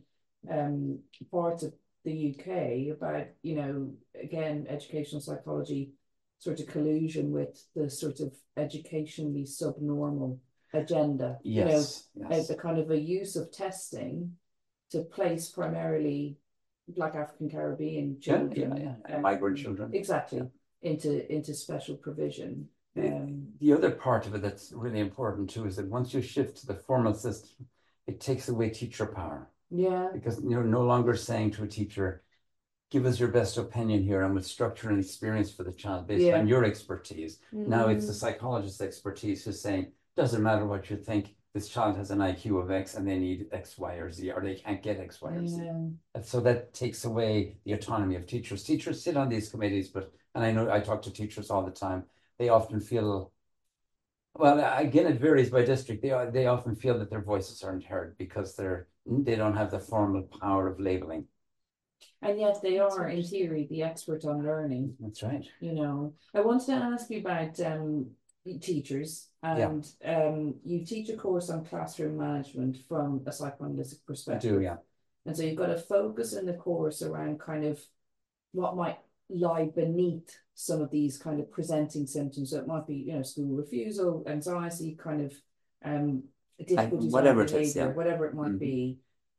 parts of the UK about again educational psychology sort of collusion with the sort of educationally subnormal agenda. Yes, The kind of a use of testing to place primarily Black African Caribbean children, and migrant children, exactly, into special provision. The other part of it that's really important too is that once you shift to the formal system, it takes away teacher power. Yeah. Because you're no longer saying to a teacher, give us your best opinion here and with structure and experience for the child based on your expertise. Now it's the psychologist's expertise who's saying, doesn't matter what you think, this child has an IQ of X and they need X, Y, or Z, or they can't get X, Y, or Z. And so that takes away the autonomy of teachers. Teachers sit on these committees, and I know I talk to teachers all the time, they often feel, well, again, it varies by district. They often feel that their voices aren't heard because they don't have the formal power of labeling. And yet they are, in theory, the expert on learning. That's right. I wanted to ask you about teachers, and you teach a course on classroom management from a psychoanalytic perspective. I do, yeah. And so you've got a focus in the course around kind of what might lie beneath some of these kind of presenting symptoms. So it might be, school refusal, anxiety, kind of difficulties, whatever behavior, it is, whatever it might be.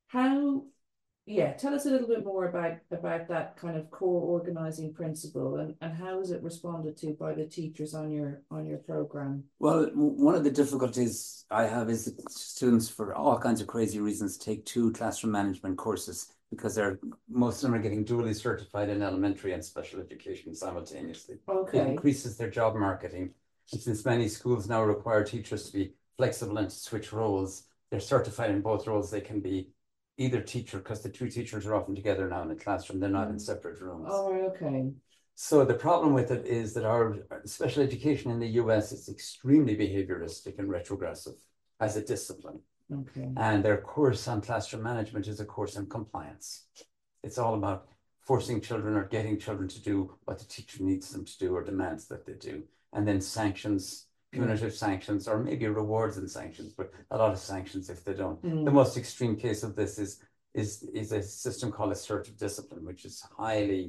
Tell us a little bit more about that kind of core organizing principle, and how is it responded to by the teachers on your program? Well, one of the difficulties I have is that students, for all kinds of crazy reasons, take 2 classroom management courses because most of them are getting dually certified in elementary and special education simultaneously. Okay. It increases their job marketing. And since many schools now require teachers to be flexible and to switch roles, they're certified in both roles. They can be either teacher, because the 2 teachers are often together now in the classroom. They're not in separate rooms. Oh, okay. So the problem with it is that our special education in the US is extremely behavioristic and retrogressive as a discipline. Okay. And their course on classroom management is a course on compliance. It's all about forcing children or getting children to do what the teacher needs them to do or demands that they do. And then sanctions, punitive sanctions, or maybe rewards and sanctions, but a lot of sanctions if they don't. The most extreme case of this is a system called assertive discipline, which is highly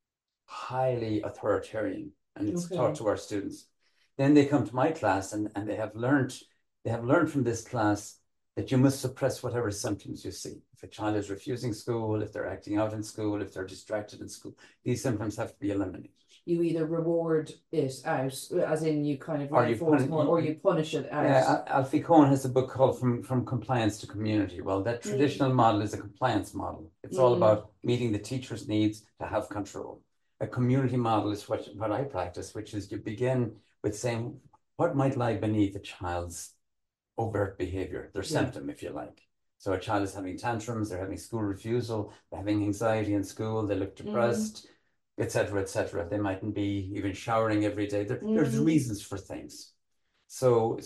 authoritarian, and it's taught to our students. Then they come to my class and they have learned from this class that you must suppress whatever symptoms you see. If a child is refusing school, if they're acting out in school, if they're distracted in school, these symptoms have to be eliminated. You either reward it out, as in you kind of reinforce more, or you punish it out. Yeah, Alfie Cohen has a book called From Compliance to Community. Well, that traditional model is a compliance model. It's all about meeting the teacher's needs to have control. A community model is what I practice, which is you begin with saying, what might lie beneath a child's overt behavior, their symptom, if you like. So a child is having tantrums, they're having school refusal, they're having anxiety in school, they look depressed, etc., etc. They mightn't be even showering every day. There's reasons for things. So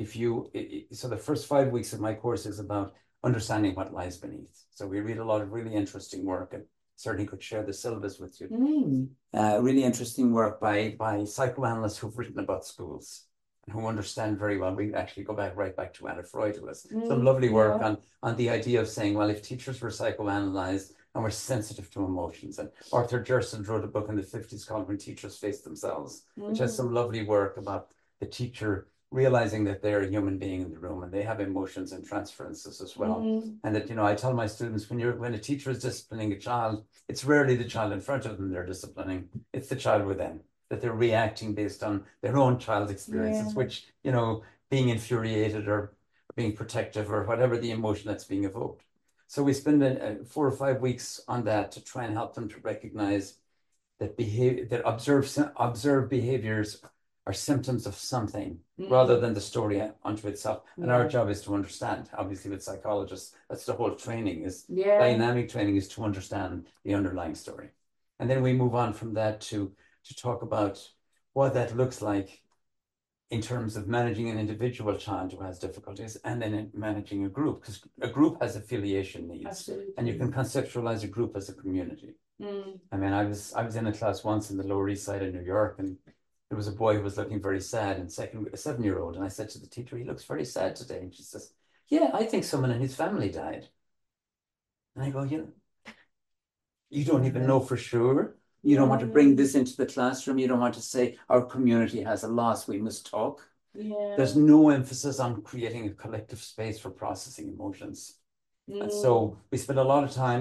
the first 5 weeks of my course is about understanding what lies beneath. So we read a lot of really interesting work, and certainly could share the syllabus with you. Really interesting work by psychoanalysts who've written about schools and who understand very well. We actually go right back to Anna Freud, who has some lovely work on the idea of saying, well, if teachers were psychoanalyzed and were sensitive to emotions. And Arthur Gersson wrote a book in the 50s called When Teachers Face Themselves, which has some lovely work about the teacher realizing that they're a human being in the room and they have emotions and transferences as well. And that, I tell my students, when a teacher is disciplining a child, it's rarely the child in front of them they're disciplining, it's the child with them, that they're reacting based on their own child's experiences, which, being infuriated or being protective or whatever the emotion that's being evoked. So we spend 4 or 5 weeks on that to try and help them to recognize that observed behaviors are symptoms of something rather than the story unto itself. And our job is to understand. Obviously, with psychologists, that's the whole training is dynamic training is to understand the underlying story. And then we move on from that to talk about what that looks like in terms of managing an individual child who has difficulties, and then in managing a group, because a group has affiliation needs. Absolutely. And you can conceptualize a group as a community. I mean, I was in a class once in the Lower East Side of New York, and there was a boy who was looking very sad, and a 7-year-old, and I said to the teacher, he looks very sad today. And she says, yeah, I think someone in his family died. And I go, you don't even know for sure. You don't want to bring this into the classroom. You don't want to say our community has a loss, we must talk. Yeah. There's no emphasis on creating a collective space for processing emotions. And so we spend a lot of time,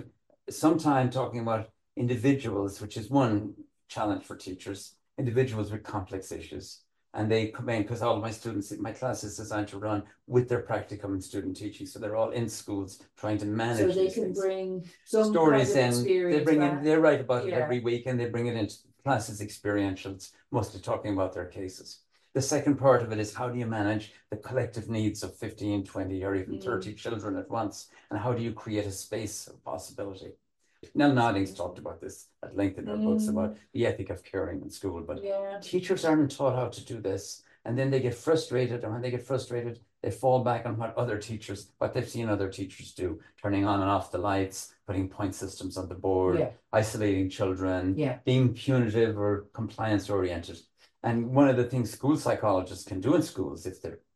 some time talking about individuals, which is one challenge for teachers, individuals with complex issues. And they come in, because all of my students, my class is designed to run with their practicum and student teaching. So they're all in schools trying to manage. So they can things. bring some Stories kind of in, experience they write about it Yeah. every week, and they bring it into classes experientials, mostly talking about their cases. The second part of it is, how do you manage the collective needs of 15, 20, or even 30 children at once? And how do you create a space of possibility? Nell Noddings talked about this at length in her books about the ethic of caring in school, but Yeah. teachers aren't taught how to do this. And then they get frustrated, and when they get frustrated, they fall back on what they've seen other teachers do, turning on and off the lights, putting point systems on the board, Yeah. isolating children, Yeah. being punitive or compliance oriented. And one of the things school psychologists can do in schools, if they're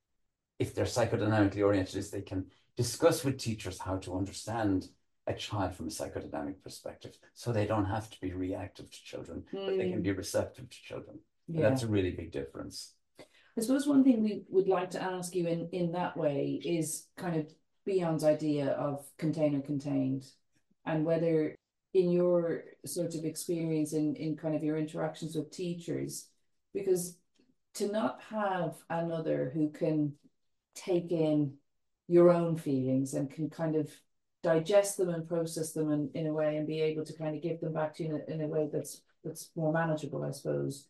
psychodynamically oriented, is they can discuss with teachers how to understand a child from a psychodynamic perspective, so they don't have to be reactive to children, but they can be receptive to children. Yeah. That's a really big difference. I suppose one thing we would like to ask you in that way is kind of Beyond's idea of container contained, and whether in your sort of experience in kind of your interactions with teachers, because to not have another who can take in your own feelings and can kind of digest them and process them in a way, and be able to kind of give them back to you in a way that's more manageable, I suppose.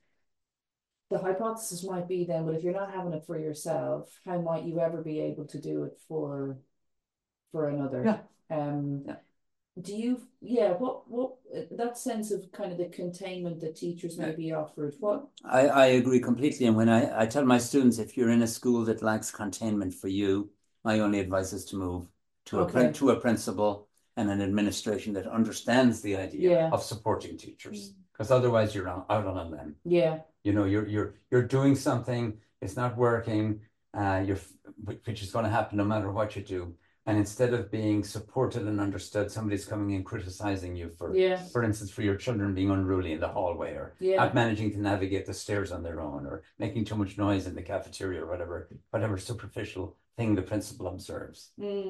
The hypothesis might be then, well, if you're not having it for yourself, how might you ever be able to do it for another? Yeah. Do you, what that sense of kind of the containment that teachers may be offered, what? I agree completely. And when I tell my students, if you're in a school that lacks containment for you, my only advice is to move to a principal and an administration that understands the idea of supporting teachers, because otherwise you're out on a limb. Yeah. You know, you're doing something, it's not working, which is going to happen no matter what you do. And instead of being supported and understood, somebody's coming in criticizing you for instance, for your children being unruly in the hallway, or not managing to navigate the stairs on their own, or making too much noise in the cafeteria, or whatever superficial thing the principal observes.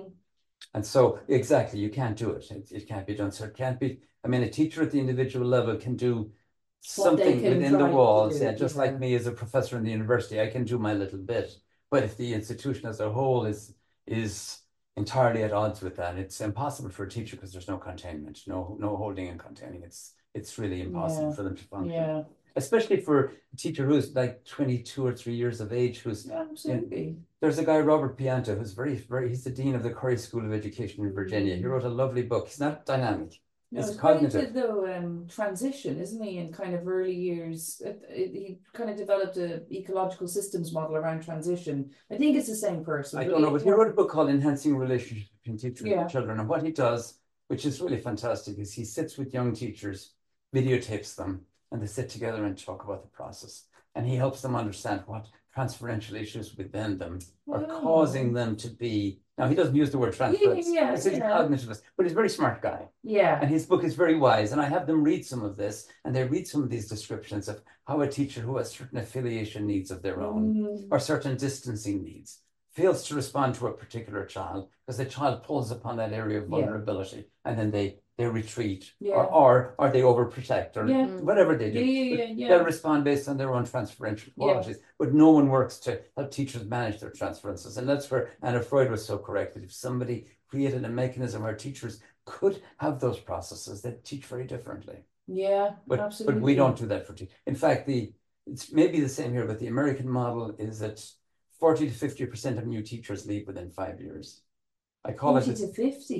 And so, exactly, you can't do it. It can't be done. So it can't be, I mean, a teacher at the individual level can do something within the walls. Just like me as a professor in the university, I can do my little bit. But if the institution as a whole is entirely at odds with that, it's impossible for a teacher, because there's no containment, no holding and containing. It's really impossible for them to function. Especially for a teacher who's like 22 or 3 years of age, who's there's a guy, Robert Pianta, who's he's the dean of the Curry School of Education in Virginia. He wrote a lovely book. He's not dynamic. He's cognitive. Though transition, isn't he? In kind of early years, he kind of developed an ecological systems model around transition. I think it's the same person. I don't know, but he wrote a book called Enhancing Relationships Between Teachers and Children. And what he does, which is really fantastic, is he sits with young teachers, videotapes them, and they sit together and talk about the process. And he helps them understand what transferential issues within them are causing them to be. Now, he doesn't use the word transference. He's a cognitivist, but he's a very smart guy. And his book is very wise. And I have them read some of this, and they read some of these descriptions of how a teacher who has certain affiliation needs of their own, or certain distancing needs, fails to respond to a particular child because the child pulls upon that area of vulnerability, and then they retreat, or they overprotect, or whatever they do. They'll respond based on their own transferential qualities, but no one works to help teachers manage their transferences. And that's where Anna Freud was so correct, that if somebody created a mechanism where teachers could have those processes, they'd teach very differently. Absolutely. But we don't do that for teachers. In fact, it's maybe the same here, but the American model is that 40 to 50% of new teachers leave within 5 years. I call 40 to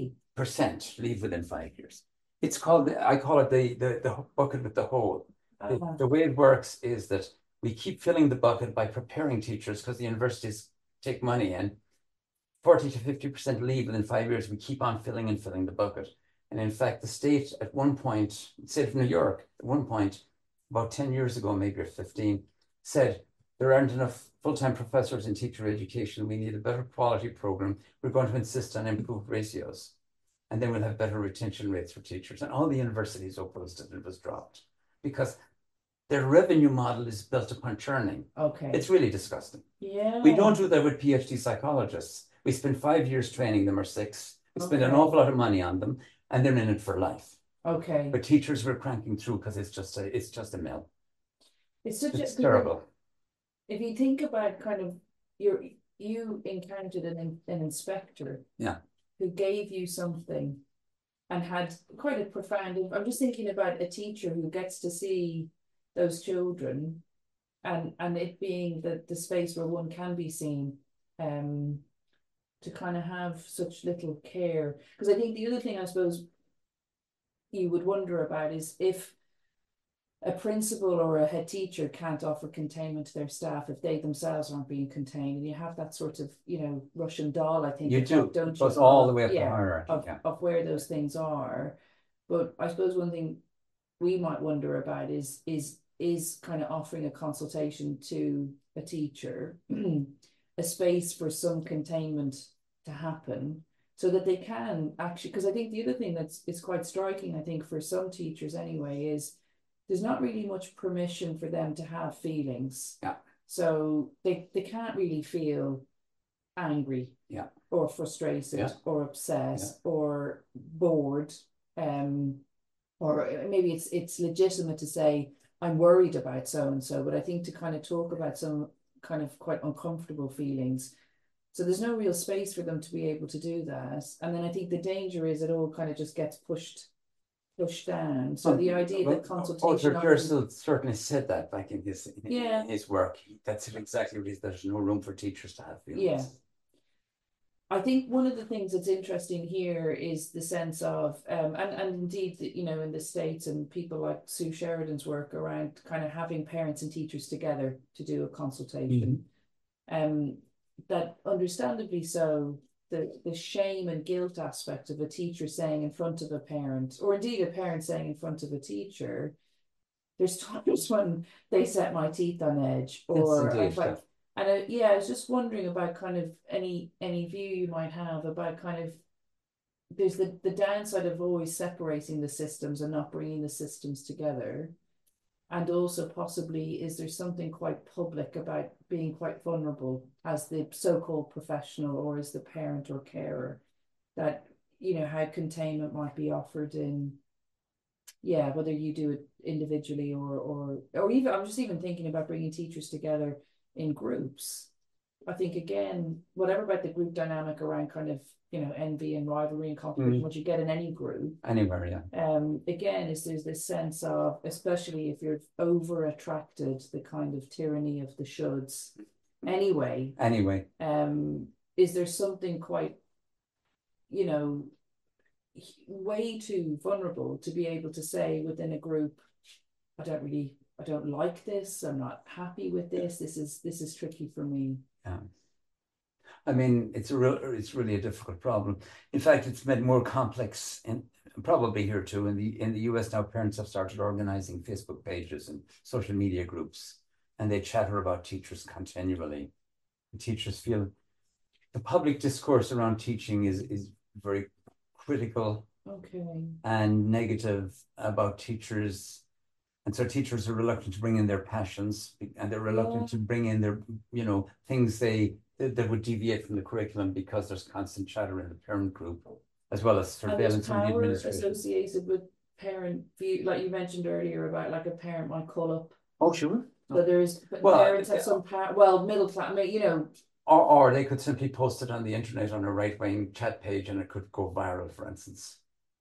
50% leave within 5 years. It's called, I call it the bucket with the hole. The way it works is that we keep filling the bucket by preparing teachers, because the universities take money in. 40 to 50% leave within 5 years. We keep on filling the bucket. And in fact, the state at one point, the state of New York, at one point, about 10 years ago, maybe or 15, said there aren't enough full-time professors in teacher education. We need a better quality program. We're going to insist on improved ratios. and then we'll have better retention rates for teachers. And all the universities opposed it. It was dropped because their revenue model is built upon churning. Okay. It's really disgusting. Yeah. We don't do that with PhD psychologists. We spend 5 years training them or 6. We spend an Okay. awful lot of money on them, and they're in it for life. Okay. But teachers were cranking through because it's just a mill. It's such It's a terrible. If you think about kind of you encountered an inspector, Yeah, who gave you something and had quite a profound. I'm just thinking about a teacher who gets to see those children, and it being the space where one can be seen, to kind of have such little care. Because I think the other thing I suppose you would wonder about is if a principal or a head teacher can't offer containment to their staff if they themselves aren't being contained, and you have that sort of, Russian doll, I think you do. don't It goes you? all the way up the Yeah, hierarchy. of, Yeah. of where those things are. But I suppose one thing we might wonder about is kind of offering a consultation to a teacher, a space for some containment to happen, so that they can actually, because I think the other thing is quite striking, I think, for some teachers anyway, is there's not really much permission for them to have feelings. Yeah. So they can't really feel angry. Yeah. Or frustrated. Yeah. Or upset. Yeah. Or bored. Or maybe it's legitimate to say, I'm worried about so and so, but I think to kind of talk about some kind of quite uncomfortable feelings. So there's no real space for them to be able to do that. And then I think the danger is it all kind of just gets pushed down. So the idea that consultation. Churchill certainly said that back in his work. That's exactly what he said. There's no room for teachers to have feelings. Yeah. I think one of the things that's interesting here is the sense of, and indeed, in the States, and people like Sue Sheridan's work around kind of having parents and teachers together to do a consultation. That understandably so, the shame and guilt aspect of a teacher saying in front of a parent, or indeed a parent saying in front of a teacher, there's times when they set my teeth on edge, or I was just wondering about kind of any view you might have about kind of, there's the downside of always separating the systems and not bringing the systems together. And also possibly, is there something quite public about being quite vulnerable as the so-called professional or as the parent or carer, that, how containment might be offered in, whether you do it individually or even, I'm just even thinking about bringing teachers together in groups. I think, again, whatever about the group dynamic around kind of, envy and rivalry and competition, what you get in any group. Anywhere, yeah. Again, there's this sense of, especially if you're over attracted, the kind of tyranny of the shoulds. Anyway. Is there something quite, way too vulnerable to be able to say within a group, I don't like this, I'm not happy with this, this is tricky for me. Yeah. I mean, it's really a difficult problem. In fact, it's made more complex, and probably here too. In the US now, parents have started organizing Facebook pages and social media groups, and they chatter about teachers continually. And teachers feel the public discourse around teaching is very critical, and negative about teachers. And so teachers are reluctant to bring in their passions, and they're reluctant to bring in their, things that would deviate from the curriculum, because there's constant chatter in the parent group, as well as surveillance from the administration. Associated with parent view, like you mentioned earlier about like a parent might call up. Oh, sure. So parents have some power, middle class, Or they could simply post it on the internet on a right-wing chat page, and it could go viral, for instance.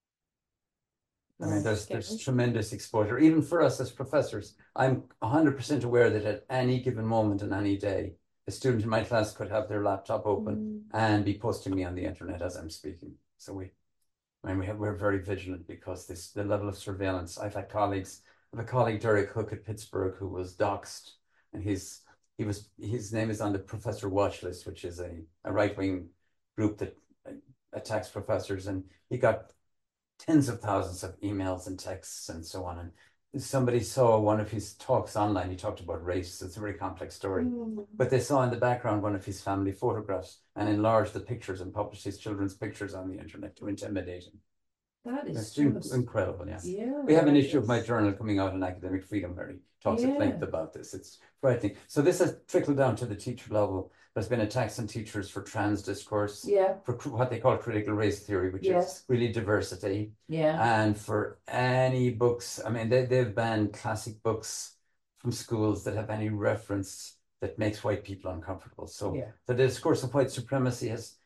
I mean, there's tremendous exposure, even for us as professors. I'm 100% aware that at any given moment and any day, a student in my class could have their laptop open and be posting me on the internet as I'm speaking. So we're very vigilant, because the level of surveillance. I have a colleague, Derek Hook at Pittsburgh, who was doxxed, and his name is on the professor watch list, which is a right-wing group that attacks professors, and he got tens of thousands of emails and texts and so on. And somebody saw one of his talks online. He talked about race. It's a very complex story. But they saw in the background one of his family photographs and enlarged the pictures and published his children's pictures on the internet to intimidate him. That is It's just incredible, yeah. Yeah. We have an issue of my journal coming out on academic freedom where he talks at length about this. It's frightening. So this has trickled down to the teacher level. There's been attacks on teachers for trans discourse, for what they call critical race theory, which is really diversity. And for any books, I mean, they've banned classic books from schools that have any reference that makes white people uncomfortable. So the discourse of white supremacy has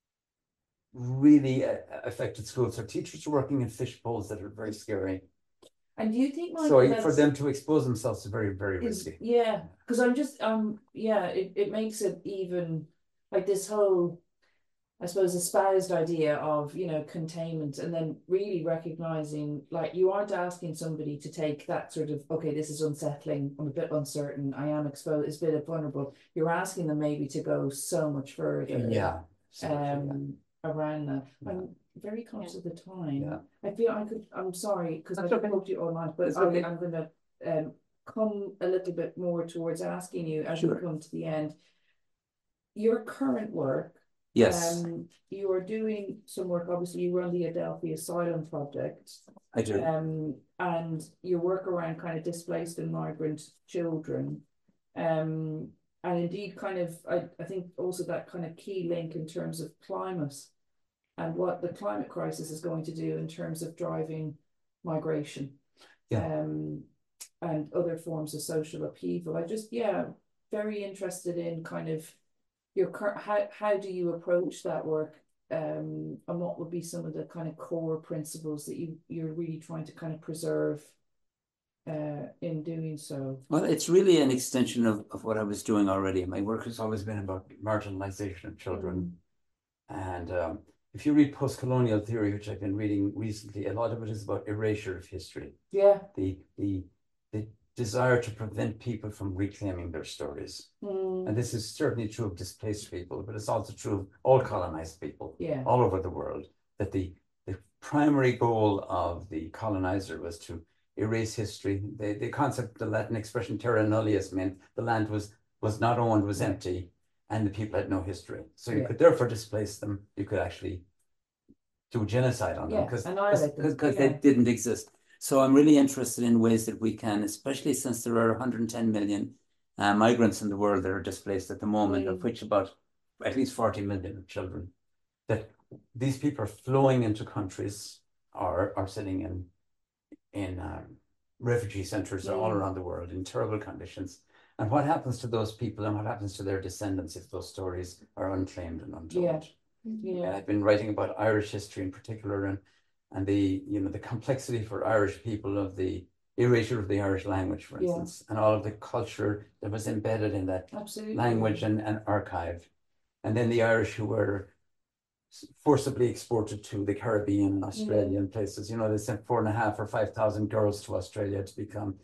really affected schools. So teachers are working in fishbowls that are very scary. And do you think, Michael, so for them to expose themselves to very, very risky? Yeah, because I'm just it makes it even like this whole, I suppose, espoused idea of, you know, containment, and then really recognizing, like, you aren't asking somebody to take that sort of, okay, this is unsettling, I'm a bit uncertain, I am exposed, it's a bit vulnerable. You're asking them maybe to go so much further. Around that. I'm very conscious of the time. I feel I'm sorry, because I've talked to you all night, but I'm going to come a little bit more towards asking you as we come to the end. Your current work, you are doing some work, obviously you run the Adelphi Asylum Project. I do. And your work around kind of displaced and migrant children. And indeed kind of, I think also that kind of key link in terms of climate and what the climate crisis is going to do in terms of driving migration and other forms of social upheaval. I just, very interested in kind of your how do you approach that work, and what would be some of the kind of core principles that you're really trying to kind of preserve in doing so? Well, it's really an extension of what I was doing already. My work has always been about marginalization of children. And if you read post-colonial theory, which I've been reading recently, a lot of it is about erasure of history. The desire to prevent people from reclaiming their stories. And this is certainly true of displaced people, but it's also true of all colonized people all over the world, that the primary goal of the colonizer was to erase history. The concept, the Latin expression terra nullius, meant the land was not owned, was empty, and the people had no history. So you could therefore displace them. You could actually do genocide on them because they didn't exist. So I'm really interested in ways that we can, especially since there are 110 million migrants in the world that are displaced at the moment, of which about at least 40 million are children, that these people are flowing into countries or are sitting in refugee centers all around the world in terrible conditions. And what happens to those people and what happens to their descendants if those stories are unclaimed and untold? I've been writing about Irish history in particular, and the complexity for Irish people of the erasure of the Irish language, for instance, and all of the culture that was embedded in that language and archive. And then the Irish who were forcibly exported to the Caribbean and Australia and places. You know, they sent 4,500 or 5,000 girls to Australia to become,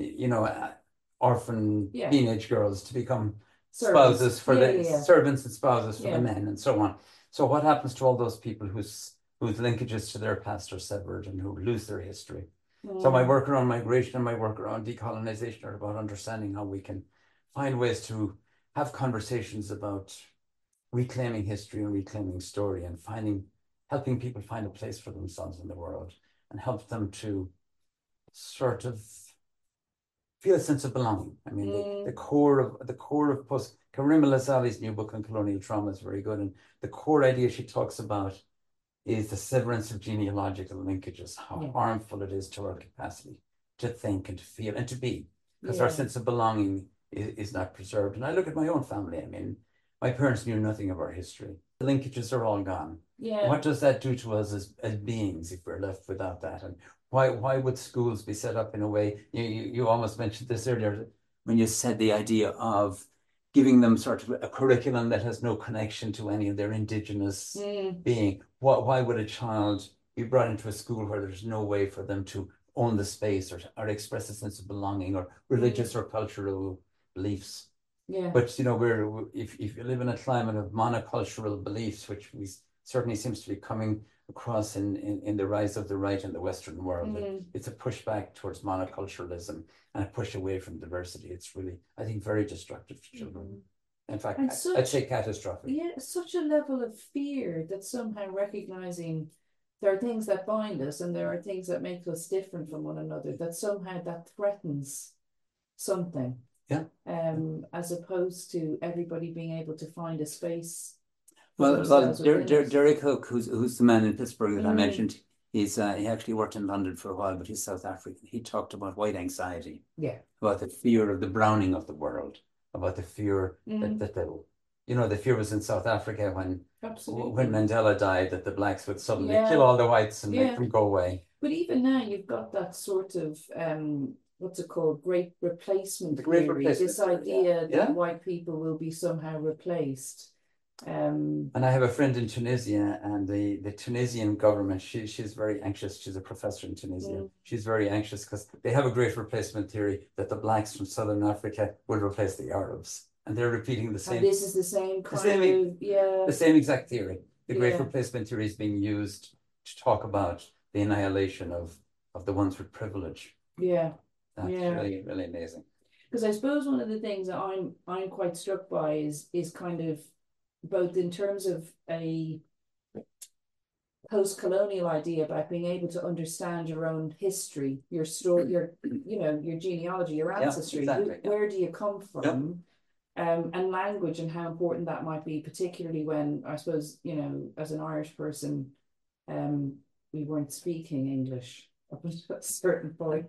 orphan teenage girls to become spouses for the servants and spouses for the men and so on. So what happens to all those people whose linkages to their past are severed and who lose their history? So my work around migration and my work around decolonization are about understanding how we can find ways to have conversations about reclaiming history and reclaiming story and helping people find a place for themselves in the world and help them to sort of feel a sense of belonging. I mean, the core of Karima Lassali's new book on colonial trauma is very good. And the core idea she talks about is the severance of genealogical linkages, how harmful it is to our capacity to think and to feel and to be, because our sense of belonging is not preserved. And I look at my own family. I mean, my parents knew nothing of our history. The linkages are all gone. What does that do to us as beings if we're left without that? And why would schools be set up in a way? You almost mentioned this earlier when you said the idea of giving them sort of a curriculum that has no connection to any of their indigenous being. Why would a child be brought into a school where there's no way for them to own the space or express a sense of belonging or religious or cultural beliefs? But if you live in a climate of monocultural beliefs, which certainly seems to be coming across in the rise of the right in the Western world. Mm. It's a pushback towards monoculturalism and a push away from diversity. It's really, I think, very destructive to children. In fact, And I'd say catastrophic. Yeah, such a level of fear that somehow recognizing there are things that bind us and there are things that make us different from one another, that somehow that threatens something. Yeah. As opposed to everybody being able to find a space. Well, Derek Hook, who's the man in Pittsburgh that I mentioned, he actually worked in London for a while, but he's South African. He talked about white anxiety. Yeah. About the fear of the browning of the world, about the fear that the fear was in South Africa when Mandela died, that the blacks would suddenly kill all the whites and make them go away. But even now you've got that sort of what's it called? Great replacement theory. This idea that white people will be somehow replaced. And I have a friend in Tunisia, and the Tunisian government, she's very anxious. She's a professor in Tunisia. She's very anxious because they have a great replacement theory that the blacks from Southern Africa will replace the Arabs. And they're repeating the same. And this is the same the same exact theory. The great replacement theory is being used to talk about the annihilation of the ones with privilege. Yeah. That's really, really amazing. Because I suppose one of the things that I'm quite struck by is kind of both in terms of a post-colonial idea about being able to understand your own history, your story, your genealogy, your ancestry. Where do you come from? And language and how important that might be, particularly when I suppose, as an Irish person, we weren't speaking English up at a certain point.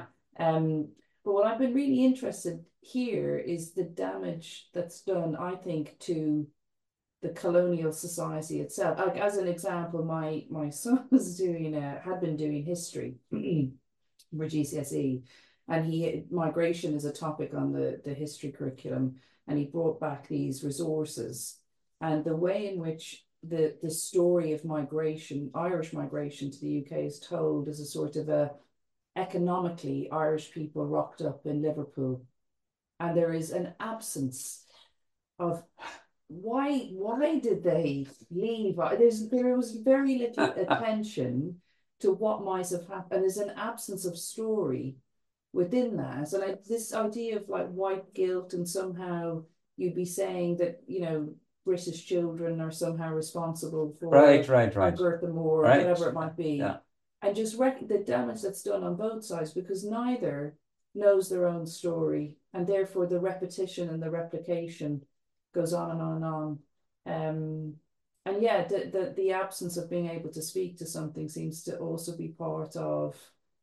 But what I've been really interested here is the damage that's done, I think, to the colonial society itself. Like, as an example, my son was had been doing history for GCSE, and migration is a topic on the history curriculum, and he brought back these resources, and the way in which the story of migration, Irish migration to the UK, is told as a sort of economically Irish people rocked up in Liverpool, and there is an absence of why did they leave? There was very little attention to what might have happened, and there's an absence of story within that. And this idea of like white guilt, and somehow you'd be saying that British children are somehow responsible for Bertha Moore or whatever it might be, and just the damage that's done on both sides, because neither knows their own story, and therefore the repetition and the replication goes on and on and on. And the absence of being able to speak to something seems to also be part of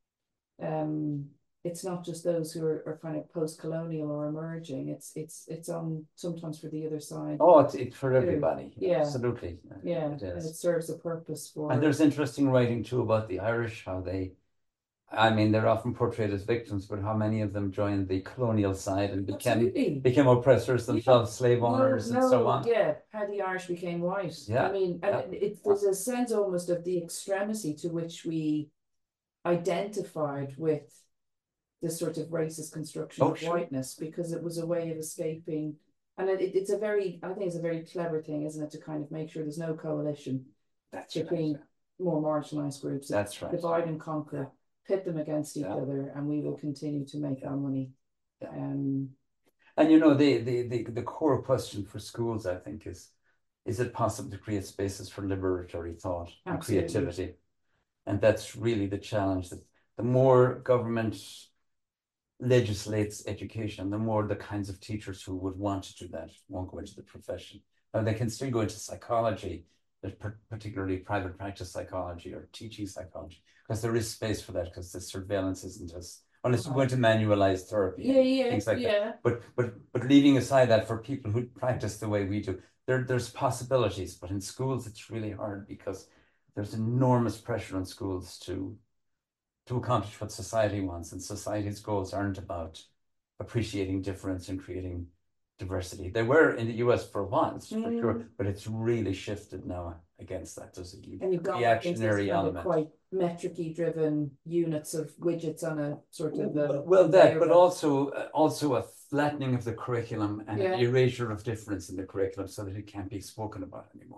it's not just those who are kind of post-colonial or emerging. It's on sometimes for the other side. Oh, it's for everybody. Yeah, absolutely. Yeah, it is. And it serves a purpose for. And there's interesting writing too about the Irish, how they're often portrayed as victims, but how many of them joined the colonial side and became oppressors themselves, slave owners and so on. Yeah, how the Irish became white. Yeah. There's a sense almost of the extremity to which we identified with this sort of racist construction of whiteness, because it was a way of escaping. And I think it's a very clever thing, isn't it, to kind of make sure there's no coalition between more marginalized groups. That's right. Divide and conquer, pit them against each other, and we will continue to make our money. Yeah. And the core question for schools, I think, is it possible to create spaces for liberatory thought and creativity? And that's really the challenge, that the more government legislates education, the more the kinds of teachers who would want to do that won't go into the profession. Now, they can still go into psychology, particularly private practice psychology or teaching psychology, because there is space for that, because the surveillance isn't as, unless you're going to manualize therapy, things like that. But leaving aside that, for people who practice the way we do, there's possibilities. But in schools, it's really hard, because there's enormous pressure on schools to accomplish what society wants, and society's goals aren't about appreciating difference and creating diversity. They were in the US for a while, for sure, but it's really shifted now against that. There's a reactionary element. Quite metrically driven units of widgets on a sort of but also a flattening of the curriculum and an erasure of difference in the curriculum, so that it can't be spoken about anymore.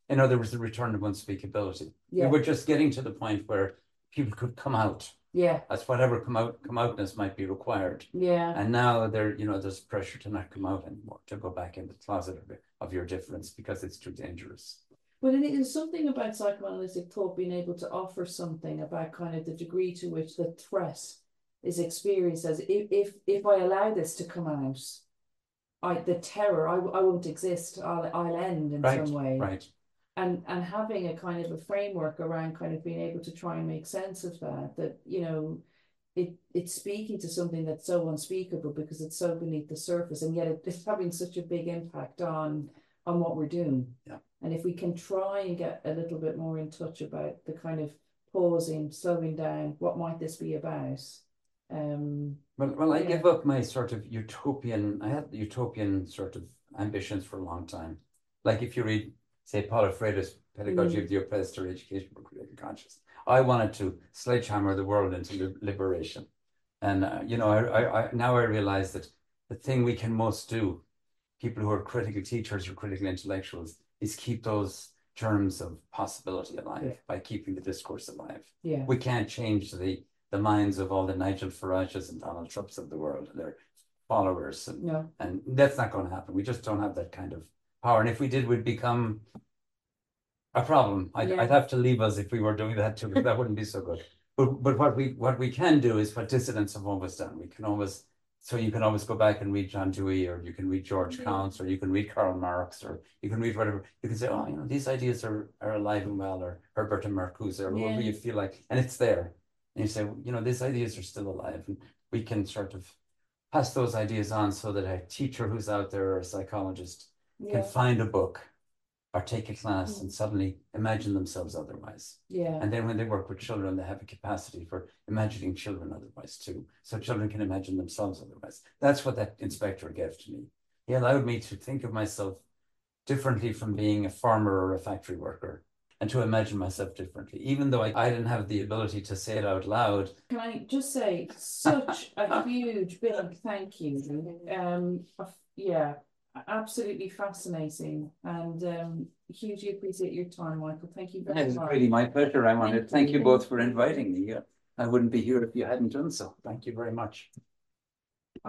In other words, the return of unspeakability. Yeah. We were just getting to the point where people could come out. Yeah. As whatever come outness might be required. Yeah. And now there's pressure to not come out anymore, to go back in the closet of your difference because it's too dangerous. But it is something about psychoanalytic thought being able to offer something about kind of the degree to which the threat is experienced as if I allow this to come out, the terror, I won't exist, I'll end in some way. Right. And having a kind of a framework around kind of being able to try and make sense of that, you know, it's speaking to something that's so unspeakable because it's so beneath the surface, and yet it's having such a big impact on what we're doing. Yeah. And if we can try and get a little bit more in touch about the kind of pausing, slowing down, what might this be about? I give up my sort of I had utopian sort of ambitions for a long time. Like if you read, say, Paulo Freire's Pedagogy of the Oppressed or Education for Creative Consciousness, I wanted to sledgehammer the world into liberation. And, you know, I now I realize that the thing we can most do, people who are critical teachers or critical intellectuals, is keep those germs of possibility alive by keeping the discourse alive. Yeah. We can't change the minds of all the Nigel Farages and Donald Trumps of the world and their followers. And that's not going to happen. We just don't have that kind of power. And if we did, we'd become a problem. I'd have to leave us if we were doing that too, because that wouldn't be so good. But what we can do is what dissidents have always done. We can always, so you can always go back and read John Dewey, or you can read George Counts, or you can read Karl Marx, or you can read whatever. You can say, oh, you know, these ideas are alive and well, or Herbert and Marcuse, or whatever you feel like, and it's there. And you say, you know, these ideas are still alive, and we can sort of pass those ideas on so that a teacher who's out there or a psychologist can find a book or take a class and suddenly imagine themselves otherwise. Yeah. And then when they work with children, they have a capacity for imagining children otherwise too. So children can imagine themselves otherwise. That's what that inspector gave to me. He allowed me to think of myself differently from being a farmer or a factory worker, and to imagine myself differently, even though I didn't have the ability to say it out loud. Can I just say such a huge big thank you. Absolutely fascinating, and hugely appreciate your time, Michael. Thank you very much. It's really my pleasure. I want to thank you both for inviting me. I wouldn't be here if you hadn't done so. Thank you very much.